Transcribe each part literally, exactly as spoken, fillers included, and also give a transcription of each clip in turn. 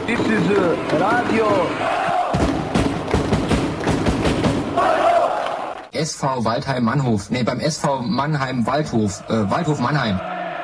This is uh, Radio. S V Waldheim Mannhof. Ne, beim S V Mannheim Waldhof. Äh, Waldhof Mannheim.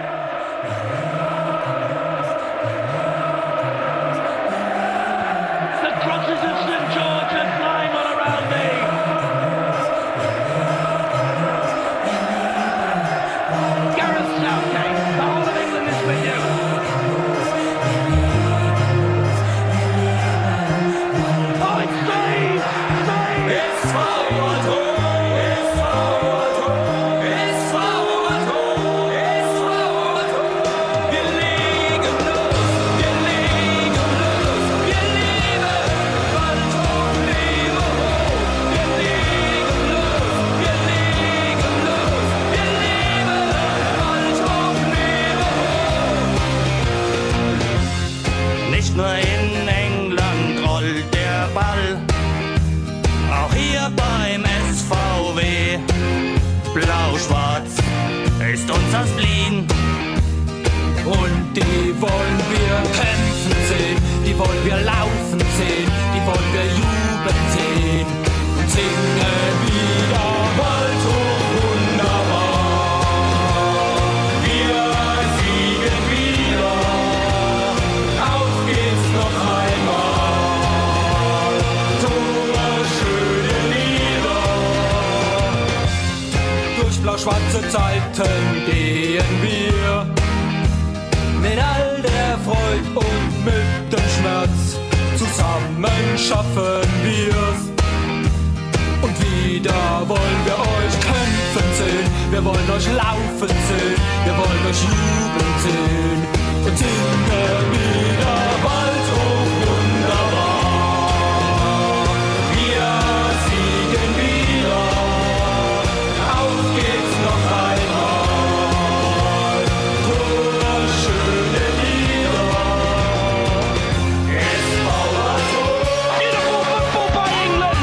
Schwarze Zeiten gehen wir mit all der Freude und mit dem Schmerz. Zusammen schaffen wir's. Und wieder wollen wir euch kämpfen sehen. Wir wollen euch laufen sehen. Wir wollen euch jubeln sehen. Und singen wieder Waldhof wunderbar. Wir siegen wieder. Auf geht's noch einmal. Wunderschöne Lieder. S V Waldhof. Beautiful football by England.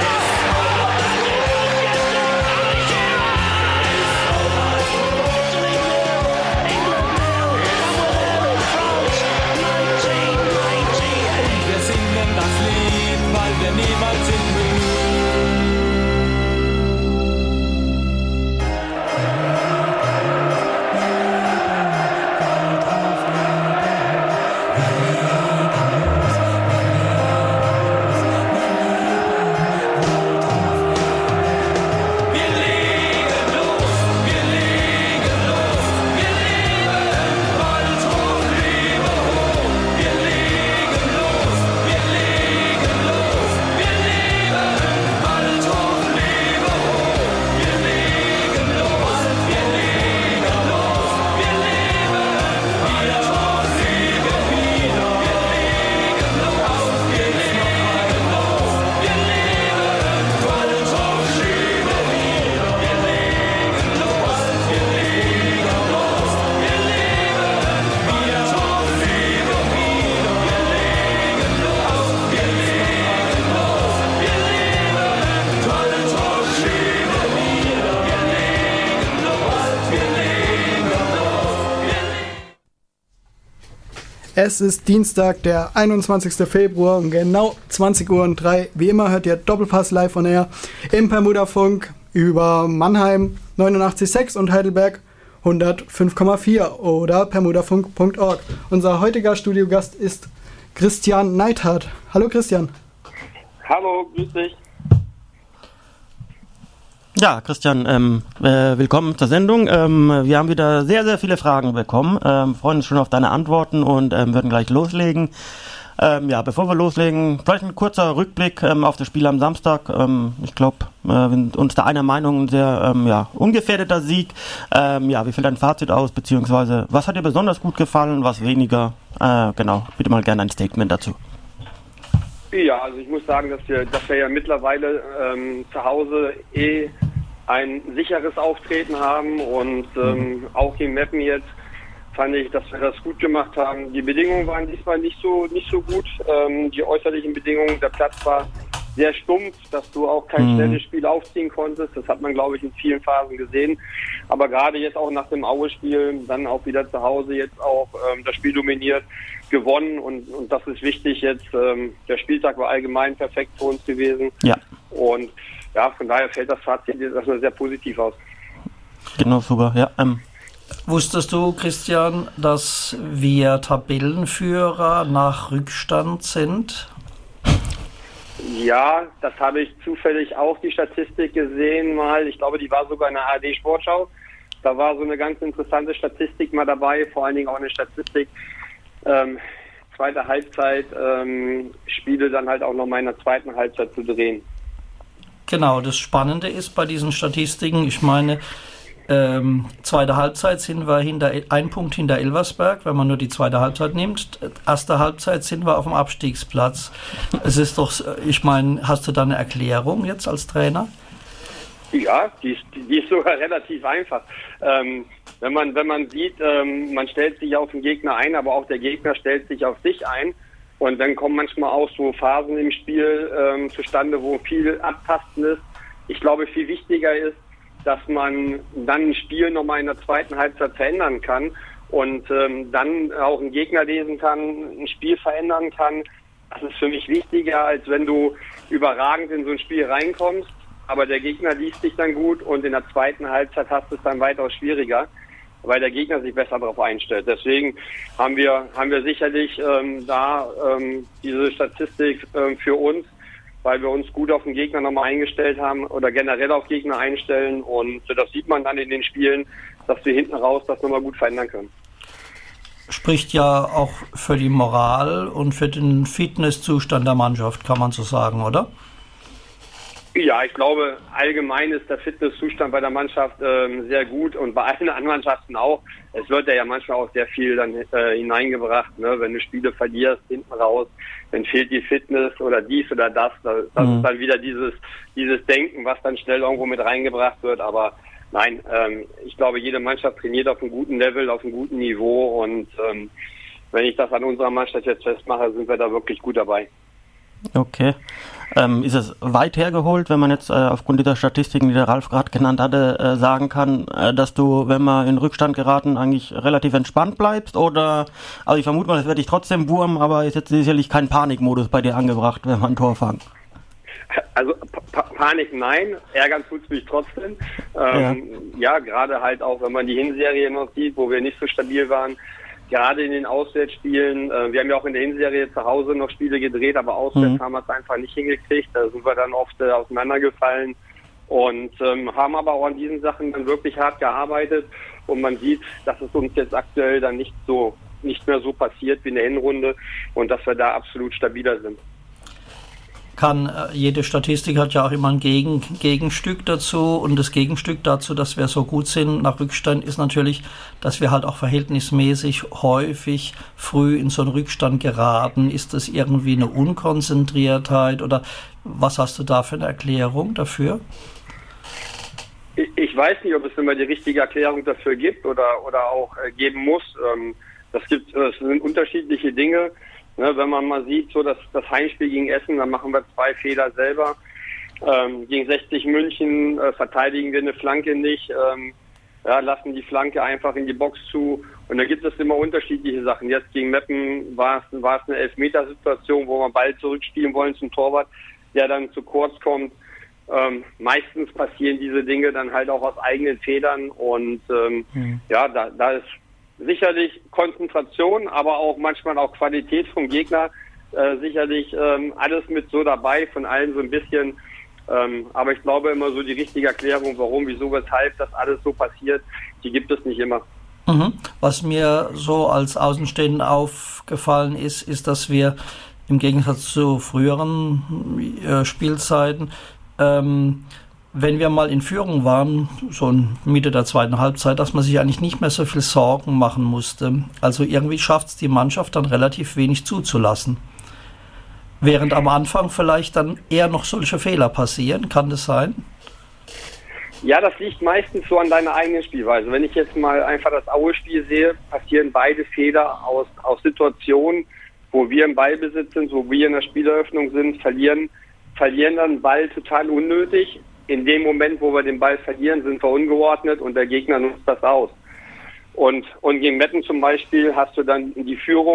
Wir singen das Lied, weil wir niemals in Es ist Dienstag, der einundzwanzigster Februar und genau zwanzig Uhr und drei. Wie immer hört ihr Doppelpass live on air im Bermuda-Funk über Mannheim neunundachtzig Komma sechs und Heidelberg hundertfünf Komma vier oder bermudafunk punkt org. Unser heutiger Studiogast ist Christian Neithardt. Hallo Christian. Hallo, grüß dich. Ja, Christian, ähm, äh, willkommen zur Sendung. Ähm, wir haben wieder sehr, sehr viele Fragen bekommen, ähm, freuen uns schon auf deine Antworten und ähm, würden gleich loslegen. Ähm, ja, bevor wir loslegen, vielleicht ein kurzer Rückblick ähm, auf das Spiel am Samstag. Ähm, ich glaube, äh, wir sind uns da einer Meinung, ein sehr ähm, ja, ungefährdeter Sieg. Ähm, ja, wie fällt dein Fazit aus, beziehungsweise was hat dir besonders gut gefallen, was weniger? Äh, genau, bitte mal gerne ein Statement dazu. Ja, also ich muss sagen, dass wir, dass wir ja mittlerweile ähm, zu Hause eh ein sicheres Auftreten haben und ähm, auch in Meppen jetzt fand ich, dass wir das gut gemacht haben. Die Bedingungen waren diesmal nicht so nicht so gut, ähm, die äußerlichen Bedingungen, der Platz war sehr stumpf, dass du auch kein mhm. schnelles Spiel aufziehen konntest. Das hat man, glaube ich, in vielen Phasen gesehen. Aber gerade jetzt auch nach dem Aue-Spiel, dann auch wieder zu Hause jetzt auch ähm, das Spiel dominiert, gewonnen und, und das ist wichtig jetzt. Ähm, der Spieltag war allgemein perfekt für uns gewesen. Ja. Und ja, von daher fällt das Fazit jetzt erstmal sehr positiv aus. Genau, super, ja. Ähm. Wusstest du, Christian, dass wir Tabellenführer nach Rückstand sind? Ja, das habe ich zufällig auch die Statistik gesehen mal. Ich glaube, die war sogar in der A R D Sportschau. Da war so eine ganz interessante Statistik mal dabei, vor allen Dingen auch eine Statistik, ähm, zweite Halbzeit, ähm, Spiele dann halt auch noch mal in der zweiten Halbzeit zu drehen. Genau, das Spannende ist bei diesen Statistiken, ich meine, ähm, zweite Halbzeit sind wir hinter, ein Punkt hinter Elversberg, wenn man nur die zweite Halbzeit nimmt. Erste Halbzeit sind wir auf dem Abstiegsplatz. Es ist doch, ich meine, hast du da eine Erklärung jetzt als Trainer? Ja, die ist, die ist sogar relativ einfach. Ähm, wenn man, wenn man sieht, ähm, man stellt sich auf den Gegner ein, aber auch der Gegner stellt sich auf sich ein. Und dann kommen manchmal auch so Phasen im Spiel ähm, zustande, wo viel abtasten ist. Ich glaube, viel wichtiger ist, dass man dann ein Spiel nochmal in der zweiten Halbzeit verändern kann und ähm, dann auch einen Gegner lesen kann, ein Spiel verändern kann. Das ist für mich wichtiger, als wenn du überragend in so ein Spiel reinkommst, aber der Gegner liest dich dann gut und in der zweiten Halbzeit hast du es dann weitaus schwieriger, weil der Gegner sich besser darauf einstellt. Deswegen haben wir haben wir sicherlich ähm, da ähm, diese Statistik ähm, für uns, weil wir uns gut auf den Gegner nochmal eingestellt haben oder generell auf Gegner einstellen und das sieht man dann in den Spielen, dass wir hinten raus das nochmal gut verändern können. Spricht ja auch für die Moral und für den Fitnesszustand der Mannschaft, kann man so sagen, oder? Ja, ich glaube, allgemein ist der Fitnesszustand bei der Mannschaft ähm, sehr gut und bei allen anderen Mannschaften auch. Es wird ja manchmal auch sehr viel dann äh, hineingebracht, ne? Wenn du Spiele verlierst, hinten raus, dann fehlt die Fitness oder dies oder das. Das mhm. ist dann wieder dieses dieses Denken, was dann schnell irgendwo mit reingebracht wird. Aber nein, ähm, ich glaube, jede Mannschaft trainiert auf einem guten Level, auf einem guten Niveau und ähm, wenn ich das an unserer Mannschaft jetzt festmache, sind wir da wirklich gut dabei. Okay. Ähm, ist es weit hergeholt, wenn man jetzt äh, aufgrund dieser Statistiken, die der Ralf gerade genannt hatte, äh, sagen kann, äh, dass du, wenn wir in Rückstand geraten, eigentlich relativ entspannt bleibst? Oder, also ich vermute mal, das wird dich trotzdem wurmen, aber ist jetzt sicherlich kein Panikmodus bei dir angebracht, wenn man ein Tor fangen? Also pa- Panik nein, ärgern tut's mich trotzdem. Ähm, ja, ja gerade halt auch, wenn man die Hinserie noch sieht, wo wir nicht so stabil waren. Gerade in den Auswärtsspielen, äh, wir haben ja auch in der Hinserie zu Hause noch Spiele gedreht, aber auswärts mhm. haben wir es einfach nicht hingekriegt. Da sind wir dann oft äh, auseinandergefallen und ähm, haben aber auch an diesen Sachen dann wirklich hart gearbeitet. Und man sieht, dass es uns jetzt aktuell dann nicht so, nicht mehr so passiert wie in der Hinrunde und dass wir da absolut stabiler sind. Kann, äh, jede Statistik hat ja auch immer ein Gegen, Gegenstück dazu und das Gegenstück dazu, dass wir so gut sind nach Rückstand, ist natürlich, dass wir halt auch verhältnismäßig häufig früh in so einen Rückstand geraten. Ist das irgendwie eine Unkonzentriertheit oder was hast du da für eine Erklärung dafür? Ich, ich weiß nicht, ob es immer die richtige Erklärung dafür gibt oder, oder auch äh, geben muss. Ähm, das gibt, das sind unterschiedliche Dinge. Ne, wenn man mal sieht, so dass das Heimspiel gegen Essen, dann machen wir zwei Fehler selber. Ähm, gegen sechzig München äh, verteidigen wir eine Flanke nicht, ähm, ja, lassen die Flanke einfach in die Box zu. Und da gibt es immer unterschiedliche Sachen. Jetzt gegen Meppen war es, war es eine Elfmetersituation, wo wir Ball zurückspielen wollen zum Torwart, der dann zu kurz kommt. Ähm, meistens passieren diese Dinge dann halt auch aus eigenen Fehlern und ähm, mhm. ja, da, da ist sicherlich Konzentration, aber auch manchmal auch Qualität vom Gegner, äh, sicherlich ähm, alles mit so dabei, von allen so ein bisschen. Ähm, aber ich glaube immer so die richtige Erklärung, warum, wieso, weshalb das alles so passiert, die gibt es nicht immer. Mhm. Was mir so als Außenstehenden aufgefallen ist, ist, dass wir im Gegensatz zu früheren äh, Spielzeiten ähm, wenn wir mal in Führung waren, so in Mitte der zweiten Halbzeit, dass man sich eigentlich nicht mehr so viel Sorgen machen musste. Also irgendwie schafft es die Mannschaft dann relativ wenig zuzulassen. Während am Anfang vielleicht dann eher noch solche Fehler passieren, kann das sein? Ja, das liegt meistens so an deiner eigenen Spielweise. Wenn ich jetzt mal einfach das Aue-Spiel sehe, passieren beide Fehler aus, aus Situationen, wo wir im Ballbesitz sind, wo wir in der Spieleröffnung sind, verlieren, verlieren dann Ball total unnötig. In dem Moment, wo wir den Ball verlieren, sind wir ungeordnet und der Gegner nutzt das aus. Und, und gegen Meppen zum Beispiel hast du dann die Führung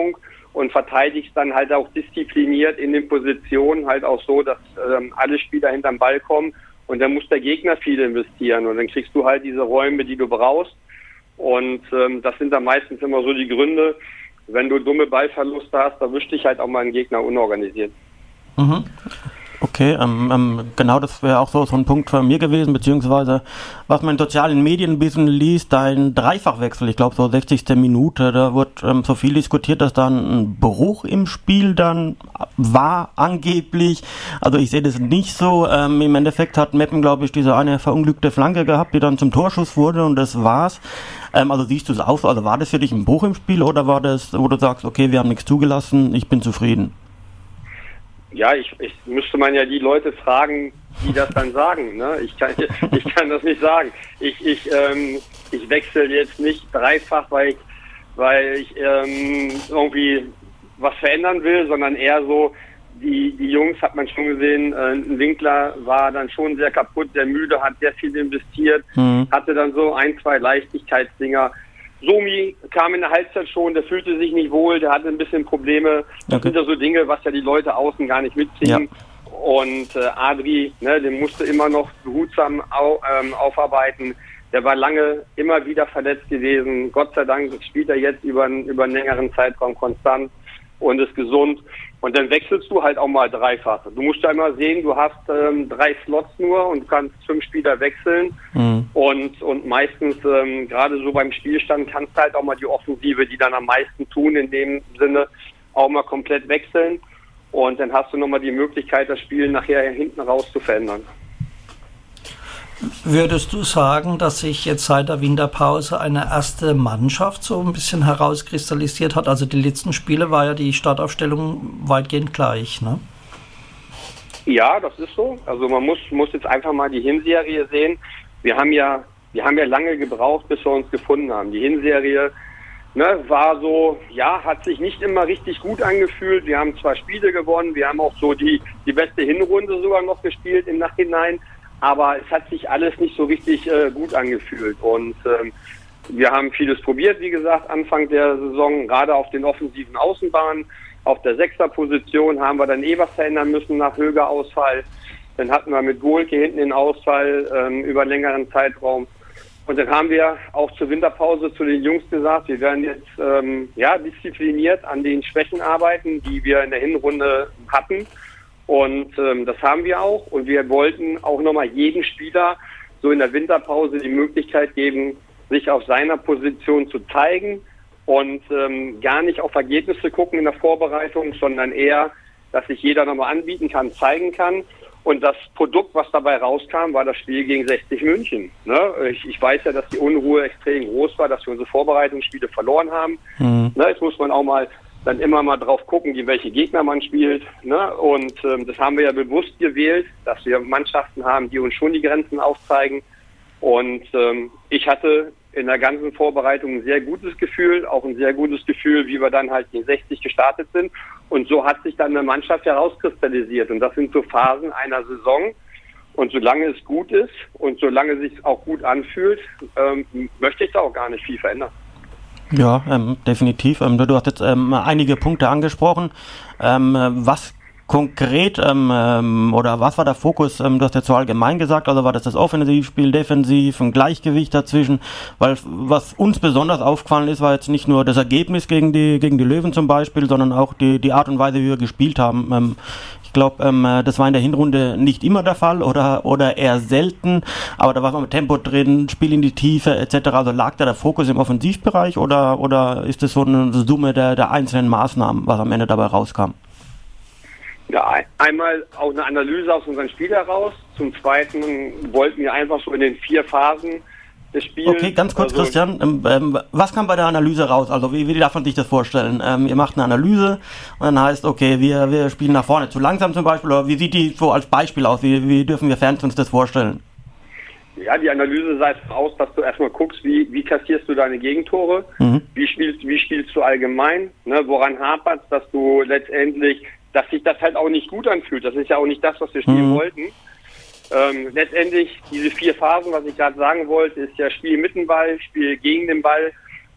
und verteidigst dann halt auch diszipliniert in den Positionen halt auch so, dass ähm, alle Spieler hinterm Ball kommen und dann muss der Gegner viel investieren und dann kriegst du halt diese Räume, die du brauchst und ähm, das sind dann meistens immer so die Gründe, wenn du dumme Ballverluste hast, da wischt dich halt auch mal ein Gegner unorganisiert. Mhm. Okay, ähm, ähm, genau, das wäre auch so, so ein Punkt von mir gewesen, beziehungsweise was man in sozialen Medien ein bisschen liest, dein Dreifachwechsel, ich glaube so sechzigste Minute, da wird ähm, so viel diskutiert, dass da ein Bruch im Spiel dann war, angeblich. Also ich sehe das nicht so. Ähm, im Endeffekt hat Meppen, glaube ich, diese eine verunglückte Flanke gehabt, die dann zum Torschuss wurde und das war's. Ähm, also siehst du es auch so, also war das für dich ein Bruch im Spiel oder war das, wo du sagst, okay, wir haben nichts zugelassen, ich bin zufrieden? Ja, ich, ich müsste man ja die Leute fragen, die das dann sagen. Ne? Ich kann, ich kann das nicht sagen. Ich, ich, ähm, ich wechsle jetzt nicht dreifach, weil ich, weil ich ähm, irgendwie was verändern will, sondern eher so, die, die Jungs hat man schon gesehen, äh, ein Winkler war dann schon sehr kaputt, sehr müde, hat sehr viel investiert, mhm. hatte dann so ein, zwei Leichtigkeitsdinger. Somi kam in der Halbzeit schon, der fühlte sich nicht wohl, der hatte ein bisschen Probleme. Das okay. sind ja so Dinge, was ja die Leute außen gar nicht mitziehen. Ja. Und äh, Adri, ne, den musste immer noch behutsam au, ähm, aufarbeiten. Der war lange immer wieder verletzt gewesen. Gott sei Dank spielt er jetzt über, über einen längeren Zeitraum konstant und ist gesund. Und dann wechselst du halt auch mal dreifach. Du musst ja immer sehen, du hast ähm, drei Slots nur und kannst fünf Spieler wechseln. Mhm. Und und meistens, ähm, gerade so beim Spielstand, kannst du halt auch mal die Offensive, die dann am meisten tun, in dem Sinne, auch mal komplett wechseln. Und dann hast du nochmal die Möglichkeit, das Spiel nachher hinten raus zu verändern. Würdest du sagen, dass sich jetzt seit der Winterpause eine erste Mannschaft so ein bisschen herauskristallisiert hat? Also die letzten Spiele war ja die Startaufstellung weitgehend gleich, ne? Ja, das ist so. Also man muss muss jetzt einfach mal die Hinserie sehen. Wir haben ja wir haben ja lange gebraucht, bis wir uns gefunden haben. Die Hinserie, ne, war so, ja, hat sich nicht immer richtig gut angefühlt. Wir haben zwar Spiele gewonnen, wir haben auch so die die beste Hinrunde sogar noch gespielt im Nachhinein. Aber es hat sich alles nicht so richtig äh, gut angefühlt und ähm, wir haben vieles probiert, wie gesagt, Anfang der Saison, gerade auf den offensiven Außenbahnen. Auf der Sechserposition haben wir dann eh was verändern müssen nach Höger-Ausfall. Dann hatten wir mit Gohlke hinten den Ausfall ähm, über einen längeren Zeitraum. Und dann haben wir auch zur Winterpause zu den Jungs gesagt, wir werden jetzt ähm, ja diszipliniert an den Schwächen arbeiten, die wir in der Hinrunde hatten. Und ähm, das haben wir auch. Und wir wollten auch nochmal jedem Spieler so in der Winterpause die Möglichkeit geben, sich auf seiner Position zu zeigen und ähm, gar nicht auf Ergebnisse gucken in der Vorbereitung, sondern eher, dass sich jeder nochmal anbieten kann, zeigen kann. Und das Produkt, was dabei rauskam, war das Spiel gegen sechzig München. Ne? Ich, ich weiß ja, dass die Unruhe extrem groß war, dass wir unsere Vorbereitungsspiele verloren haben. Mhm. Ne? Jetzt muss man auch mal dann immer mal drauf gucken, gegen welche Gegner man spielt. Ne? Und ähm, das haben wir ja bewusst gewählt, dass wir Mannschaften haben, die uns schon die Grenzen aufzeigen. Und ähm, ich hatte in der ganzen Vorbereitung ein sehr gutes Gefühl, auch ein sehr gutes Gefühl, wie wir dann halt gegen sechzig gestartet sind. Und so hat sich dann eine Mannschaft herauskristallisiert. Und das sind so Phasen einer Saison. Und solange es gut ist und solange es sich auch gut anfühlt, ähm, möchte ich da auch gar nicht viel verändern. Ja, ähm, definitiv. Ähm, du hast jetzt ähm, einige Punkte angesprochen. Ähm, was konkret ähm, oder was war der Fokus? Ähm, du hast jetzt so allgemein gesagt, also war das das Offensivspiel, defensiv, ein Gleichgewicht dazwischen? Weil was uns besonders aufgefallen ist, war jetzt nicht nur das Ergebnis gegen die gegen die Löwen zum Beispiel, sondern auch die die Art und Weise, wie wir gespielt haben. Ähm, Ich glaube, ähm, das war in der Hinrunde nicht immer der Fall oder oder eher selten, aber da war man mit Tempo drin, Spiel in die Tiefe et cetera. Also lag da der Fokus im Offensivbereich oder oder ist das so eine Summe der, der einzelnen Maßnahmen, was am Ende dabei rauskam? Ja, einmal auch eine Analyse aus unserem Spiel heraus. Zum Zweiten wollten wir einfach so in den vier Phasen des Spiels. Okay, ganz kurz, also, Christian, ähm, ähm, was kam bei der Analyse raus? Also wie, wie darf man sich das vorstellen? Ähm, ihr macht eine Analyse und dann heißt, okay, wir, wir spielen nach vorne zu langsam zum Beispiel, oder wie sieht die so als Beispiel aus? Wie, wie dürfen wir Fans uns das vorstellen? Ja, die Analyse sah aus, dass du erstmal guckst, wie, wie kassierst du deine Gegentore, mhm. wie spielst, wie spielst du allgemein, ne? Woran hapert es, dass du letztendlich, dass sich das halt auch nicht gut anfühlt. Das ist ja auch nicht das, was wir spielen mhm. wollten. Ähm, letztendlich diese vier Phasen, was ich gerade sagen wollte, ist ja Spiel mit dem Ball, Spiel gegen den Ball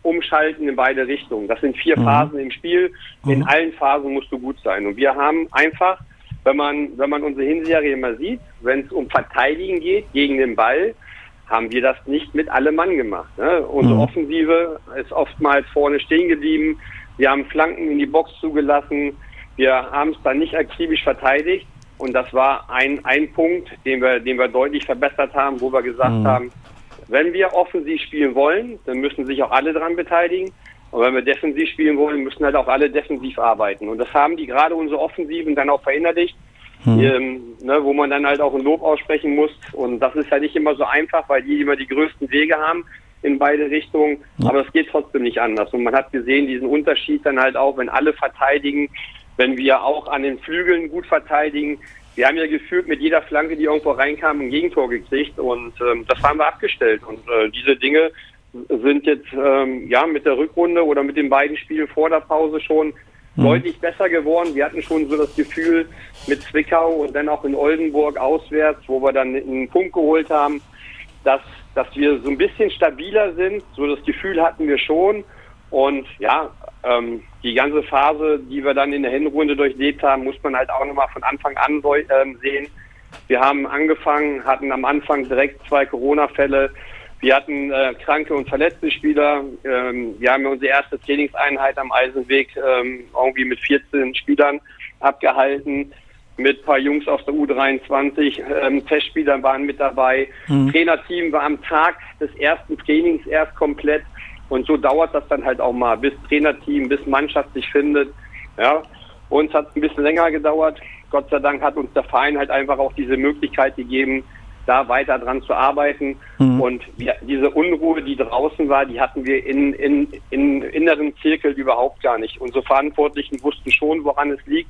umschalten in beide Richtungen. Das sind vier mhm. Phasen im Spiel. In mhm. allen Phasen musst du gut sein. Und wir haben einfach, wenn man, wenn man unsere Hinserie mal sieht, wenn es um Verteidigen geht gegen den Ball, haben wir das nicht mit allem Mann gemacht. Ne? Unsere mhm. Offensive ist oftmals vorne stehen geblieben. Wir haben Flanken in die Box zugelassen. Wir haben es dann nicht akribisch verteidigt. Und das war ein, ein Punkt, den wir, den wir deutlich verbessert haben, wo wir gesagt mhm. haben, wenn wir offensiv spielen wollen, dann müssen sich auch alle dran beteiligen. Und wenn wir defensiv spielen wollen, müssen halt auch alle defensiv arbeiten. Und das haben die gerade unsere Offensiven dann auch verinnerlicht, hm. ähm, ne, wo man dann halt auch ein Lob aussprechen muss. Und das ist halt nicht immer so einfach, weil die immer die größten Wege haben in beide Richtungen. Hm. Aber es geht trotzdem nicht anders. Und man hat gesehen, diesen Unterschied dann halt auch, wenn alle verteidigen, wenn wir auch an den Flügeln gut verteidigen. Wir haben ja gefühlt mit jeder Flanke, die irgendwo reinkam, ein Gegentor gekriegt. Und ähm, das haben wir abgestellt. Und äh, diese Dinge sind jetzt ähm, ja mit der Rückrunde oder mit den beiden Spielen vor der Pause schon mhm. deutlich besser geworden. Wir hatten schon so das Gefühl mit Zwickau und dann auch in Oldenburg auswärts, wo wir dann einen Punkt geholt haben, dass dass wir so ein bisschen stabiler sind. So das Gefühl hatten wir schon. Und ja, ähm, die ganze Phase, die wir dann in der Hinrunde durchlebt haben, muss man halt auch nochmal von Anfang an äh, sehen. Wir haben angefangen, hatten am Anfang direkt zwei Corona-Fälle. Wir hatten äh, kranke und verletzte Spieler. Ähm, wir haben ja unsere erste Trainingseinheit am Eisenweg ähm, irgendwie mit vierzehn Spielern abgehalten. Mit ein paar Jungs aus der U dreiundzwanzig. Ähm, Testspieler waren mit dabei. Mhm. Trainerteam war am Tag des ersten Trainings erst komplett. Und so dauert das dann halt auch mal, bis Trainerteam, bis Mannschaft sich findet. Ja, uns hat es ein bisschen länger gedauert. Gott sei Dank hat uns der Verein halt einfach auch diese Möglichkeit gegeben, da weiter dran zu arbeiten. Mhm. Und wir, diese Unruhe, die draußen war, die hatten wir in, in, in inneren Zirkel überhaupt gar nicht. Unsere Verantwortlichen wussten schon, woran es liegt.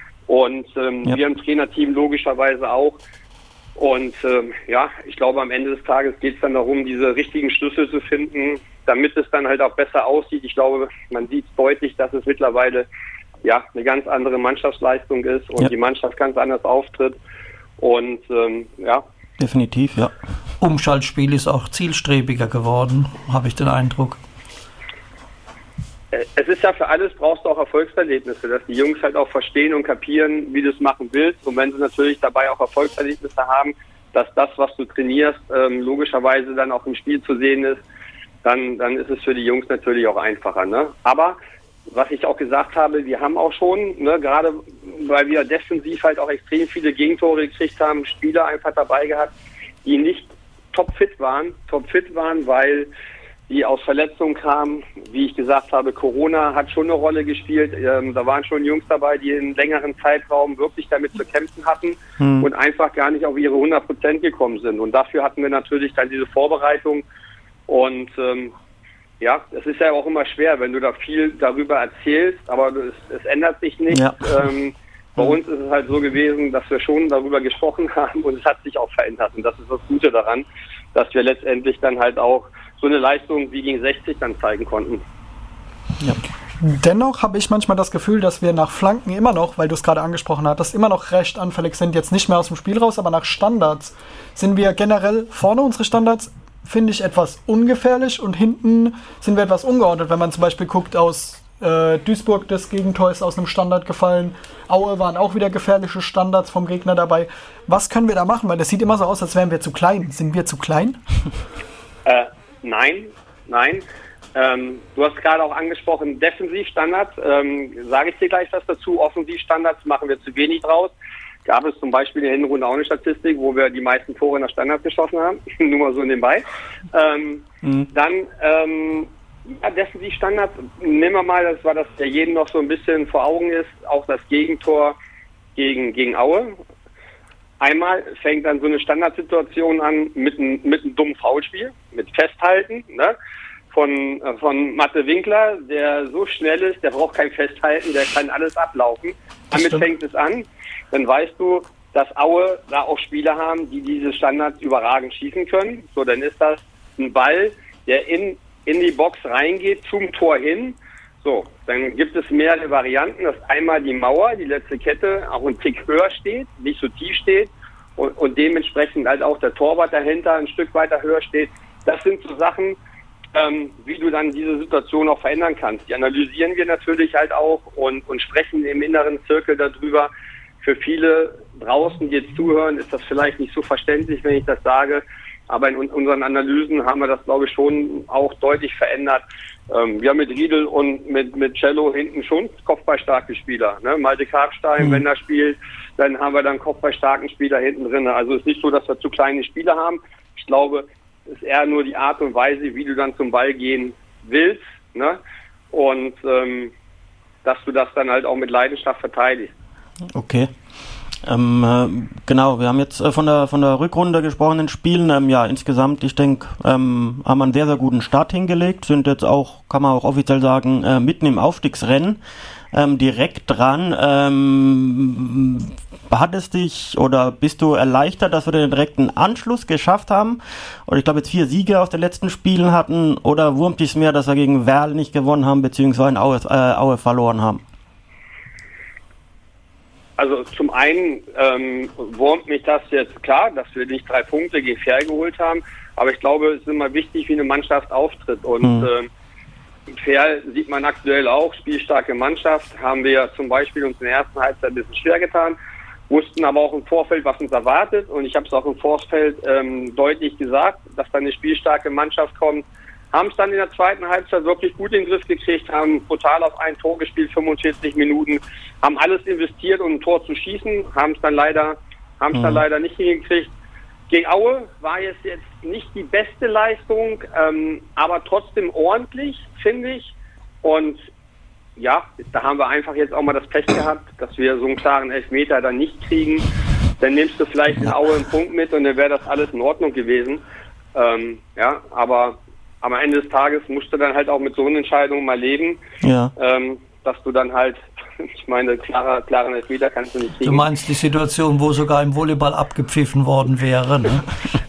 Und ähm, ja. wir im Trainerteam logischerweise auch. Und ähm, ja, ich glaube, am Ende des Tages geht es dann darum, diese richtigen Schlüssel zu finden, damit es dann halt auch besser aussieht. Ich glaube, man sieht deutlich, dass es mittlerweile ja eine ganz andere Mannschaftsleistung ist und ja. die Mannschaft ganz anders auftritt. Und ähm, ja. Definitiv, ja. Umschaltspiel ist auch zielstrebiger geworden, habe ich den Eindruck. Es ist ja für alles, brauchst du auch Erfolgserlebnisse, dass die Jungs halt auch verstehen und kapieren, wie du es machen willst. Und wenn sie natürlich dabei auch Erfolgserlebnisse haben, dass das, was du trainierst, ähm, logischerweise dann auch im Spiel zu sehen ist, dann, dann ist es für die Jungs natürlich auch einfacher. Ne? Aber was ich auch gesagt habe, wir haben auch schon, ne, gerade weil wir defensiv halt auch extrem viele Gegentore gekriegt haben, Spieler einfach dabei gehabt, die nicht topfit waren, topfit waren, weil die aus Verletzungen kamen. Wie ich gesagt habe, Corona hat schon eine Rolle gespielt. Ähm, da waren schon Jungs dabei, die in längeren Zeitraum wirklich damit zu kämpfen hatten hm. und einfach gar nicht auf ihre hundert Prozent gekommen sind. Und dafür hatten wir natürlich dann diese Vorbereitung. Und ähm, ja, es ist ja auch immer schwer, wenn du da viel darüber erzählst, aber es, es ändert sich nicht. Ja. Ähm, bei uns ist es halt so gewesen, dass wir schon darüber gesprochen haben und es hat sich auch verändert. Und das ist das Gute daran, dass wir letztendlich dann halt auch so eine Leistung wie gegen sechzig dann zeigen konnten. Ja. Dennoch habe ich manchmal das Gefühl, dass wir nach Flanken immer noch, weil du es gerade angesprochen hattest, immer noch recht anfällig sind. Jetzt nicht mehr aus dem Spiel raus, aber nach Standards sind wir generell vorne unsere Standards, finde ich, etwas ungefährlich und hinten sind wir etwas ungeordnet. Wenn man zum Beispiel guckt, aus äh, Duisburg das Gegentor ist aus einem Standard gefallen. Aue waren auch wieder gefährliche Standards vom Gegner dabei. Was können wir da machen? Weil das sieht immer so aus, als wären wir zu klein. Sind wir zu klein? Äh, nein, nein. Ähm, du hast gerade auch angesprochen, Defensivstandards. Ähm, sage ich dir gleich was dazu. Offensivstandards machen wir zu wenig draus. Gab es zum Beispiel in der Hinrunde auch eine Statistik, wo wir die meisten Tore in der Standards geschossen haben. Nur mal so nebenbei. Ähm, mhm. Dann ähm, ja, Defensivstandards. Nehmen wir mal, das war das, der jedem noch so ein bisschen vor Augen ist, auch das Gegentor gegen, gegen Aue. Einmal fängt dann so eine Standardsituation an mit einem mit einem dummen Foulspiel, mit Festhalten, ne? Von, von Mathe Winkler, der so schnell ist, der braucht kein Festhalten, der kann alles ablaufen. Damit fängt es an. Dann weißt du, dass Aue da auch Spieler haben, die diese Standards überragend schießen können. So, dann ist das ein Ball, der in, in die Box reingeht, zum Tor hin. So, dann gibt es mehrere Varianten, dass einmal die Mauer, die letzte Kette, auch ein Tick höher steht, nicht so tief steht und, und dementsprechend halt auch der Torwart dahinter ein Stück weiter höher steht. Das sind so Sachen, ähm, wie du dann diese Situation auch verändern kannst. Die analysieren wir natürlich halt auch und, und sprechen im inneren Zirkel darüber. Für viele draußen, die jetzt zuhören, ist das vielleicht nicht so verständlich, wenn ich das sage. Aber in unseren Analysen haben wir das, glaube ich, schon auch deutlich verändert. Ähm, wir haben mit Riedel und mit, mit Cello hinten schon kopfballstarke Spieler. Ne? Malte Karpstein, mhm. wenn er spielt, dann haben wir dann kopfballstarken Spieler hinten drin. Also es ist nicht so, dass wir zu kleine Spieler haben. Ich glaube, es ist eher nur die Art und Weise, wie du dann zum Ball gehen willst. Ne? Und ähm, dass du das dann halt auch mit Leidenschaft verteidigst. Okay. Ähm, äh, genau, wir haben jetzt äh, von der von der Rückrunde gesprochen in Spielen. Ähm, ja, insgesamt, ich denke, ähm, haben wir einen sehr, sehr guten Start hingelegt. Sind jetzt auch, kann man auch offiziell sagen, äh, mitten im Aufstiegsrennen. Ähm, direkt dran. Ähm, hat es dich oder bist du erleichtert, dass wir den direkten Anschluss geschafft haben? Oder ich glaube jetzt vier Siege aus den letzten Spielen hatten. Oder wurmt dich mehr, dass wir gegen Werl nicht gewonnen haben, beziehungsweise in Aue, äh, Aue verloren haben? Also zum einen ähm, wurmt mich das jetzt klar, dass wir nicht drei Punkte gegen Ferl geholt haben. Aber ich glaube, es ist immer wichtig, wie eine Mannschaft auftritt. Und mhm. ähm, Ferl sieht man aktuell auch, spielstarke Mannschaft. Haben wir zum Beispiel uns in der ersten Halbzeit ein bisschen schwer getan. Wussten aber auch im Vorfeld, was uns erwartet. Und ich habe es auch im Vorfeld ähm, deutlich gesagt, dass da eine spielstarke Mannschaft kommt. Haben es dann in der zweiten Halbzeit wirklich gut in den Griff gekriegt, haben brutal auf ein Tor gespielt, fünfundvierzig Minuten, haben alles investiert, um ein Tor zu schießen, haben es dann leider, haben es mhm. dann leider nicht hingekriegt. Gegen Aue war es jetzt nicht die beste Leistung, ähm, aber trotzdem ordentlich, finde ich. Und ja, da haben wir einfach jetzt auch mal das Pech gehabt, dass wir so einen klaren Elfmeter dann nicht kriegen. Dann nimmst du vielleicht in Aue einen Punkt mit und dann wäre das alles in Ordnung gewesen. Ähm, ja, aber am Ende des Tages musst du dann halt auch mit so einer Entscheidung mal leben, ja. ähm, dass du dann halt, ich meine, klarer, klaren Elfmeter kannst du nicht kriegen. Du meinst die Situation, wo sogar im Volleyball abgepfiffen worden wäre, ne?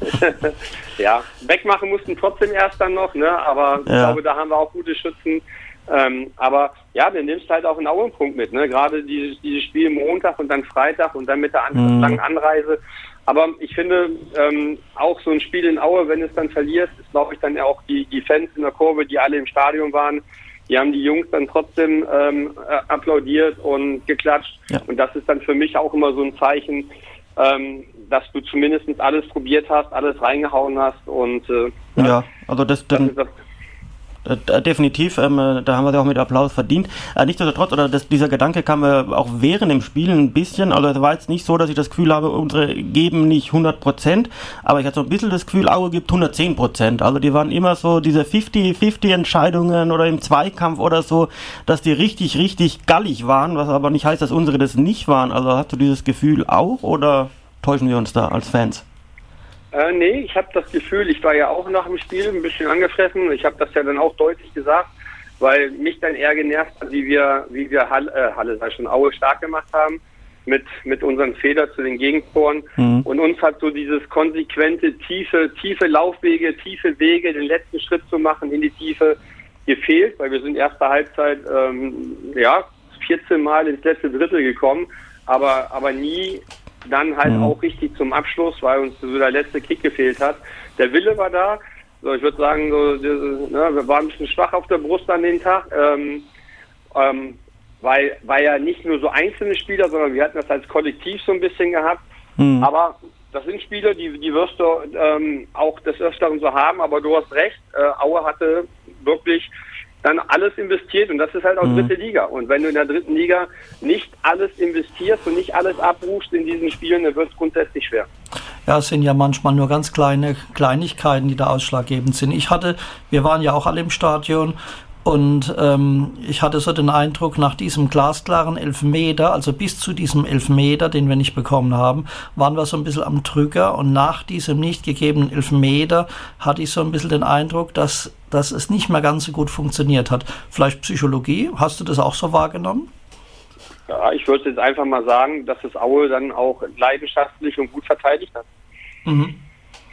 Ja, wegmachen mussten trotzdem erst dann noch, ne? Aber ja. ich glaube, da haben wir auch gute Schützen. Ähm, aber ja, du nimmst halt auch einen Auenpunkt mit, ne? Gerade dieses, dieses Spiel Montag und dann Freitag und dann mit der an- mhm. langen Anreise. Aber ich finde, ähm, auch so ein Spiel in Aue, wenn es dann verlierst, ist, glaube ich, dann ja auch die, die Fans in der Kurve, die alle im Stadion waren, die haben die Jungs dann trotzdem ähm, applaudiert und geklatscht. Ja. Und das ist dann für mich auch immer so ein Zeichen, ähm, dass du zumindest alles probiert hast, alles reingehauen hast. Und äh, ja, also das, das, das ist das. Äh, definitiv, ähm, da haben wir ja auch mit Applaus verdient. Äh, nichtsdestotrotz, oder das, dieser Gedanke kam mir äh, auch während dem Spiel ein bisschen, also es war jetzt nicht so, dass ich das Gefühl habe, unsere geben nicht hundert Prozent, aber ich hatte so ein bisschen das Gefühl, Aue gibt hundertzehn Prozent. Also die waren immer so diese fünfzig fünfzig Entscheidungen oder im Zweikampf oder so, dass die richtig, richtig gallig waren, was aber nicht heißt, dass unsere das nicht waren. Also hast du dieses Gefühl auch oder täuschen wir uns da als Fans? Äh, nee, ich habe das Gefühl, ich war ja auch nach dem Spiel ein bisschen angefressen. Ich habe das ja dann auch deutlich gesagt, weil mich dann eher genervt hat, wie wir, wie wir Halle, äh, Halle sei schon Aue stark gemacht haben mit mit unseren Federn zu den Gegentoren. Mhm. Und uns hat so dieses konsequente, tiefe, tiefe Laufwege, tiefe Wege, den letzten Schritt zu machen in die Tiefe gefehlt, weil wir sind erste Halbzeit ähm, ja vierzehn Mal ins letzte Drittel gekommen, aber aber nie dann halt mhm. auch richtig zum Abschluss, weil uns so der letzte Kick gefehlt hat. Der Wille war da. So, ich würde sagen, so, ne, wir waren ein bisschen schwach auf der Brust an den Tag, ähm, ähm, weil, weil ja nicht nur so einzelne Spieler, sondern wir hatten das als Kollektiv so ein bisschen gehabt. Mhm. Aber das sind Spieler, die, die wirst du ähm, auch des Öfteren so haben, aber du hast recht, äh, Aue hatte wirklich dann alles investiert und das ist halt auch mhm. dritte Liga. Und wenn du in der dritten Liga nicht alles investierst und nicht alles abrufst in diesen Spielen, dann wird es grundsätzlich schwer. Ja, es sind ja manchmal nur ganz kleine Kleinigkeiten, die da ausschlaggebend sind. Ich hatte, wir waren ja auch alle im Stadion und ähm, ich hatte so den Eindruck, nach diesem glasklaren Elfmeter, also bis zu diesem Elfmeter, den wir nicht bekommen haben, waren wir so ein bisschen am Drücker und nach diesem nicht gegebenen Elfmeter hatte ich so ein bisschen den Eindruck, dass, dass es nicht mehr ganz so gut funktioniert hat. Vielleicht Psychologie, hast du das auch so wahrgenommen? Ja, ich würde jetzt einfach mal sagen, dass das Aue dann auch leidenschaftlich und gut verteidigt hat. Mhm.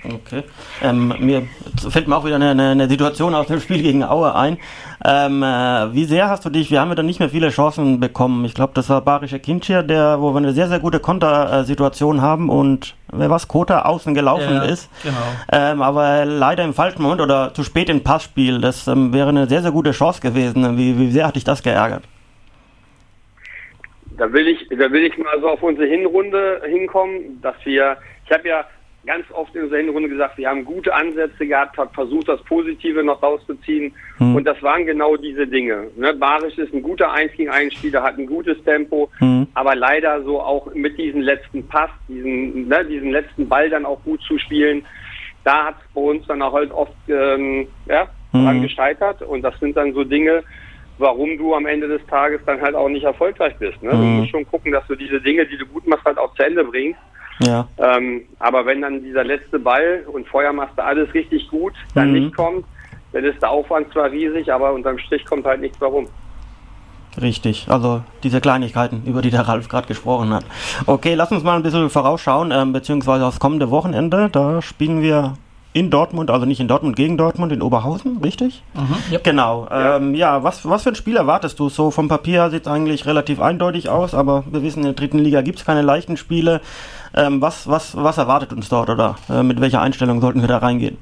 Okay. Ähm, mir fällt mir auch wieder eine, eine Situation aus dem Spiel gegen Aue ein. Ähm, äh, wie sehr hast du dich, wir haben ja dann nicht mehr viele Chancen bekommen. Ich glaube, das war Barische Kinchir, der, wo wir eine sehr, sehr gute Kontersituation haben und wer was, Kota außen gelaufen ja, ist. Genau. Ähm, aber leider im falschen Moment oder zu spät im Passspiel. Das ähm, wäre eine sehr, sehr gute Chance gewesen. Wie, wie sehr hat dich das geärgert? Da will ich, da will ich mal so auf unsere Hinrunde hinkommen, dass wir, ich habe ja ganz oft in unserer Hinrunde gesagt, wir haben gute Ansätze gehabt, hat versucht, das Positive noch rauszuziehen. Hm. Und das waren genau diese Dinge. Ne? Barisch ist ein guter eins gegen eins Spieler, hat ein gutes Tempo, hm. aber leider so auch mit diesem letzten Pass, diesen, ne, diesen letzten Ball dann auch gut zu spielen, da hat es bei uns dann auch halt oft ähm, ja, hm. dran gescheitert. Und das sind dann so Dinge, warum du am Ende des Tages dann halt auch nicht erfolgreich bist. Ne? Hm. Du musst schon gucken, dass du diese Dinge, die du gut machst, halt auch zu Ende bringst. Ja. Ähm, aber wenn dann dieser letzte Ball und vorher machst du alles richtig gut, dann mhm. nicht kommt, dann ist der Aufwand zwar riesig, aber unterm Strich kommt halt nichts warum. Richtig, also diese Kleinigkeiten, über die der Ralf gerade gesprochen hat. Okay, lass uns mal ein bisschen vorausschauen, ähm, beziehungsweise aufs kommende Wochenende, da spielen wir in Dortmund, also nicht in Dortmund gegen Dortmund, in Oberhausen, richtig? Mhm, ja. Genau. Ja, ähm, ja was, was für ein Spiel erwartest du? So vom Papier sieht es eigentlich relativ eindeutig aus, aber wir wissen, in der dritten Liga gibt es keine leichten Spiele. Ähm, was, was, was erwartet uns dort oder äh, mit welcher Einstellung sollten wir da reingehen?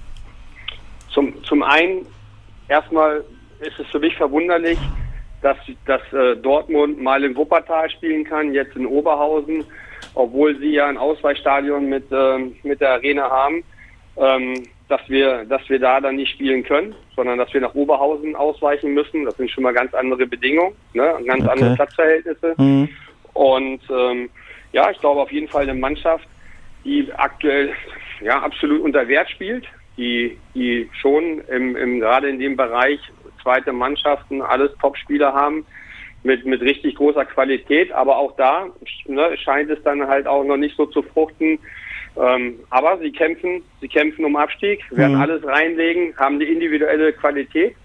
Zum, zum einen, erstmal ist es für mich verwunderlich, dass, dass äh, Dortmund mal in Wuppertal spielen kann, jetzt in Oberhausen, obwohl sie ja ein Ausweichstadion mit, äh, mit der Arena haben. Ähm, dass wir, dass wir da dann nicht spielen können, sondern dass wir nach Oberhausen ausweichen müssen. Das sind schon mal ganz andere Bedingungen, ne? Ganz okay. andere Platzverhältnisse. Mhm. Und ähm, ja, ich glaube auf jeden Fall eine Mannschaft, die aktuell ja absolut unter Wert spielt, die, die schon im, im gerade in dem Bereich zweite Mannschaften alles Top-Spieler haben mit, mit richtig großer Qualität, aber auch da ne, scheint es dann halt auch noch nicht so zu fruchten. Ähm, aber sie kämpfen, sie kämpfen um Abstieg, werden mhm. alles reinlegen, haben die individuelle Qualität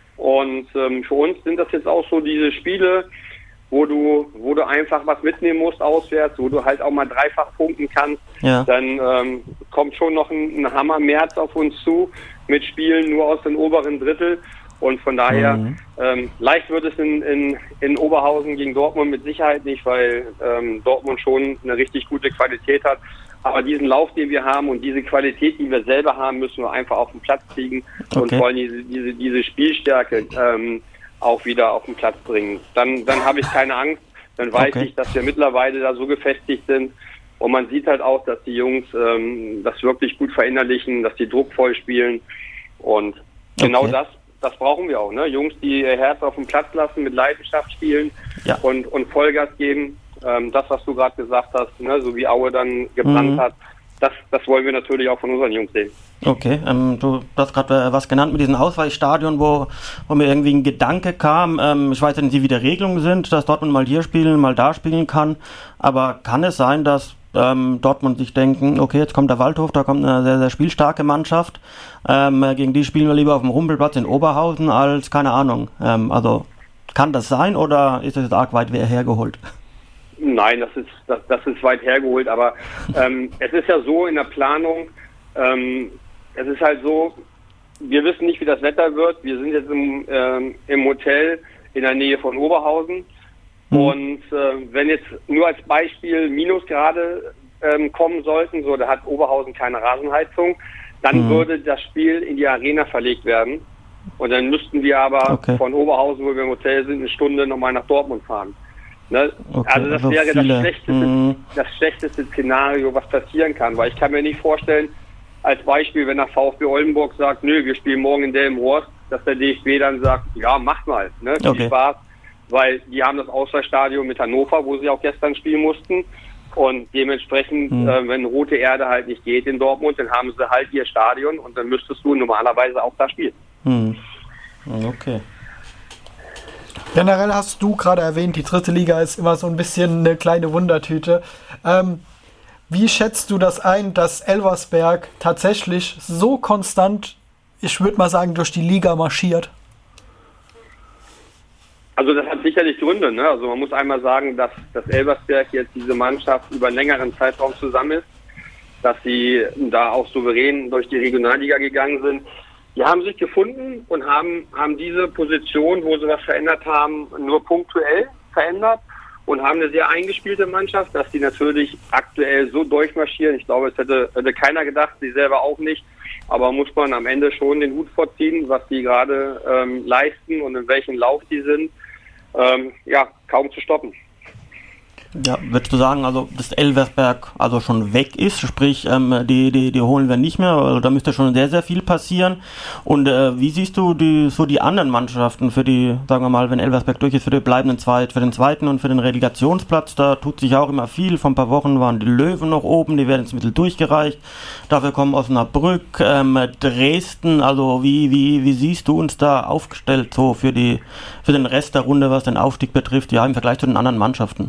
und ähm, für uns sind das jetzt auch so diese Spiele, wo du, wo du einfach was mitnehmen musst auswärts, wo du halt auch mal dreifach punkten kannst. Ja. Dann ähm, kommt schon noch ein, ein Hammer März auf uns zu mit Spielen nur aus dem oberen Drittel und von daher mhm. ähm, leicht wird es in, in, in Oberhausen gegen Dortmund mit Sicherheit nicht, weil ähm, Dortmund schon eine richtig gute Qualität hat. Aber diesen Lauf, den wir haben und diese Qualität, die wir selber haben, müssen wir einfach auf den Platz kriegen okay. und vor allem diese, diese, diese Spielstärke ähm, auch wieder auf den Platz bringen. Dann, dann habe ich keine Angst. Dann weiß okay. ich, dass wir mittlerweile da so gefestigt sind. Und man sieht halt auch, dass die Jungs ähm, das wirklich gut verinnerlichen, dass die druckvoll spielen. Und genau okay. das, das brauchen wir auch. Ne? Jungs, die ihr Herz auf den Platz lassen, mit Leidenschaft spielen ja. und, und Vollgas geben. Das, was du gerade gesagt hast, ne, so wie Aue dann gebrannt mhm. hat, das, das wollen wir natürlich auch von unseren Jungs sehen. Okay, ähm, du hast gerade äh, was genannt mit diesem Ausweichstadion, wo, wo mir irgendwie ein Gedanke kam. Ähm, ich weiß nicht, wie die Regelungen sind, dass Dortmund mal hier spielen, mal da spielen kann. Aber kann es sein, dass ähm, Dortmund sich denken, okay, jetzt kommt der Waldhof, da kommt eine sehr, sehr spielstarke Mannschaft. Ähm, gegen die spielen wir lieber auf dem Rumpelplatz in Oberhausen als, keine Ahnung. Ähm, also kann das sein oder ist das jetzt arg weit hergeholt? Nein, das ist das, das ist weit hergeholt, aber ähm, es ist ja so in der Planung, ähm, es ist halt so, wir wissen nicht, wie das Wetter wird. Wir sind jetzt im, ähm, im Hotel in der Nähe von Oberhausen mhm. und äh, wenn jetzt nur als Beispiel Minusgrade ähm, kommen sollten, so da hat Oberhausen keine Rasenheizung, dann mhm. würde das Spiel in die Arena verlegt werden und dann müssten wir aber okay. von Oberhausen, wo wir im Hotel sind, eine Stunde nochmal nach Dortmund fahren. Ne? Okay, also das also wäre das schlechteste, mm. das schlechteste Szenario, was passieren kann, weil ich kann mir nicht vorstellen, als Beispiel, wenn der VfB Oldenburg sagt, nö, wir spielen morgen in Delmenhorst, dass der D F B dann sagt, ja, macht mal, ne? Viel okay. Spaß, weil die haben das Ausweichstadion mit Hannover, wo sie auch gestern spielen mussten und dementsprechend, mm. äh, wenn rote Erde halt nicht geht in Dortmund, dann haben sie halt ihr Stadion und dann müsstest du normalerweise auch da spielen. Mm. Okay. Generell hast du gerade erwähnt, die dritte Liga ist immer so ein bisschen eine kleine Wundertüte. Ähm, wie schätzt du das ein, dass Elversberg tatsächlich so konstant, ich würde mal sagen, durch die Liga marschiert? Also das hat sicherlich Gründe. Ne? Also man muss einmal sagen, dass, dass Elversberg jetzt diese Mannschaft über einen längeren Zeitraum zusammen ist. dass sie da auch souverän durch die Regionalliga gegangen sind. Die haben sich gefunden und haben, haben diese Position, wo sie was verändert haben, nur punktuell verändert und haben eine sehr eingespielte Mannschaft, dass die natürlich aktuell so durchmarschieren. Ich glaube, es hätte, hätte keiner gedacht, sie selber auch nicht. Aber muss man am Ende schon den Hut vorziehen, was die gerade ähm, leisten und in welchem Lauf die sind. Ähm, ja, kaum zu stoppen. Ja, würdest du sagen, also dass Elversberg also schon weg ist, sprich ähm, die, die die holen wir nicht mehr, also da müsste schon sehr, sehr viel passieren. Und äh, wie siehst du die so die anderen Mannschaften für die, sagen wir mal, wenn Elversberg durch ist, für den bleibenden Zweit, für den zweiten und für den Relegationsplatz, da tut sich auch immer viel. Vor ein paar Wochen waren die Löwen noch oben, die werden jetzt ein bisschen durchgereicht. Dafür kommen Osnabrück, ähm, Dresden, also wie, wie, wie siehst du uns da aufgestellt so für die für den Rest der Runde, was den Aufstieg betrifft, ja, im Vergleich zu den anderen Mannschaften?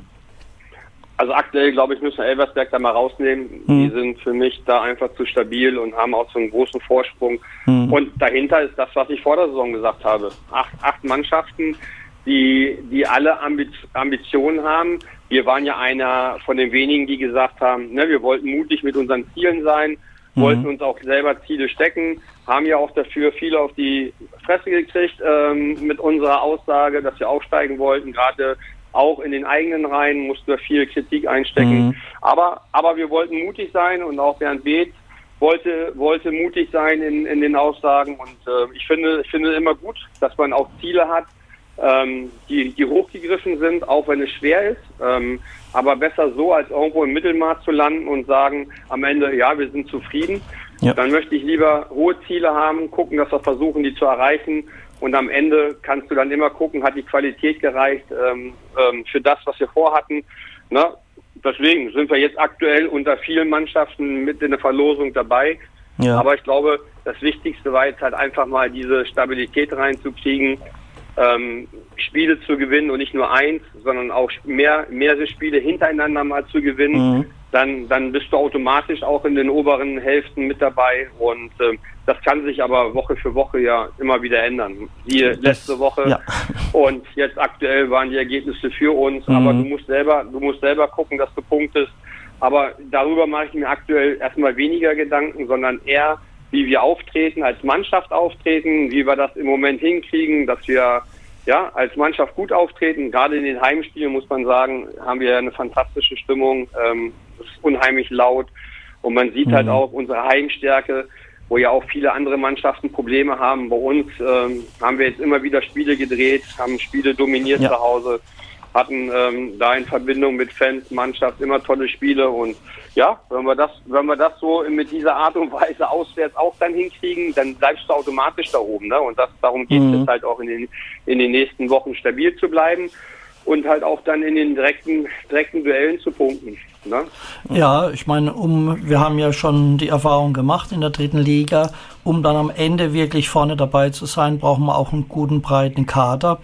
Also aktuell, glaube ich, müssen wir Elversberg da mal rausnehmen. Mhm. Die sind für mich da einfach zu stabil und haben auch so einen großen Vorsprung. Mhm. Und dahinter ist das, was ich vor der Saison gesagt habe. Acht, acht Mannschaften, die, die alle Ambiz- Ambitionen haben. Wir waren ja einer von den wenigen, die gesagt haben, ne, wir wollten mutig mit unseren Zielen sein, mhm. wollten uns auch selber Ziele stecken, haben ja auch dafür viele auf die Fresse gekriegt ähm, mit unserer Aussage, dass wir aufsteigen wollten, gerade auch in den eigenen Reihen mussten wir viel Kritik einstecken. Mhm. Aber, aber wir wollten mutig sein und auch Bernd Beetz wollte, wollte mutig sein in, in den Aussagen. Und äh, ich finde, ich finde immer gut, dass man auch Ziele hat, ähm, die, die hochgegriffen sind, auch wenn es schwer ist. Ähm, aber besser so, als irgendwo im Mittelmaß zu landen und sagen am Ende, ja, wir sind zufrieden. Ja. Dann möchte ich lieber hohe Ziele haben, gucken, dass wir versuchen, die zu erreichen. Und am Ende kannst du dann immer gucken, hat die Qualität gereicht ähm, ähm, für das, was wir vorhatten. Ne? Deswegen sind wir jetzt aktuell unter vielen Mannschaften mit in der Verlosung dabei. Ja. Aber ich glaube, das Wichtigste war jetzt halt einfach mal diese Stabilität reinzukriegen, ähm, Spiele zu gewinnen und nicht nur eins, sondern auch mehr, mehrere Spiele hintereinander mal zu gewinnen. Mhm. Dann, dann bist du automatisch auch in den oberen Hälften mit dabei und ähm, das kann sich aber Woche für Woche ja immer wieder ändern. Die letzte Woche ja. Und jetzt aktuell waren die Ergebnisse für uns, mhm. aber du musst selber, du musst selber gucken, dass du punktest. Aber darüber mache ich mir aktuell erstmal weniger Gedanken, sondern eher, wie wir auftreten, als Mannschaft auftreten, wie wir das im Moment hinkriegen, dass wir ja als Mannschaft gut auftreten. Gerade in den Heimspielen, muss man sagen, haben wir eine fantastische Stimmung. Ähm, es ist unheimlich laut und man sieht mhm. halt auch unsere Heimstärke, wo ja auch viele andere Mannschaften Probleme haben. Bei uns ähm, haben wir jetzt immer wieder Spiele gedreht, haben Spiele dominiert ja. zu Hause, hatten ähm, da in Verbindung mit Fans, Mannschaft immer tolle Spiele und ja, wenn wir das, wenn wir das so mit dieser Art und Weise auswärts auch dann hinkriegen, dann bleibst du automatisch da oben, ne? Und das, darum geht es mhm. halt auch in den, in den nächsten Wochen stabil zu bleiben und halt auch dann in den direkten, direkten Duellen zu punkten, ne? Ja, ich meine, um, wir haben ja schon die Erfahrung gemacht in der dritten Liga, um dann am Ende wirklich vorne dabei zu sein, brauchen wir auch einen guten, breiten Kader.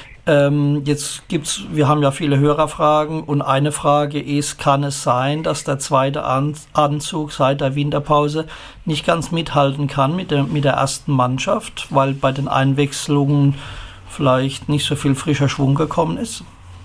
Ähm, jetzt gibt's, wir haben ja viele Hörerfragen und eine Frage ist, kann es sein, dass der zweite An- Anzug seit der Winterpause nicht ganz mithalten kann mit der, mit der ersten Mannschaft, weil bei den Einwechslungen vielleicht nicht so viel frischer Schwung gekommen ist?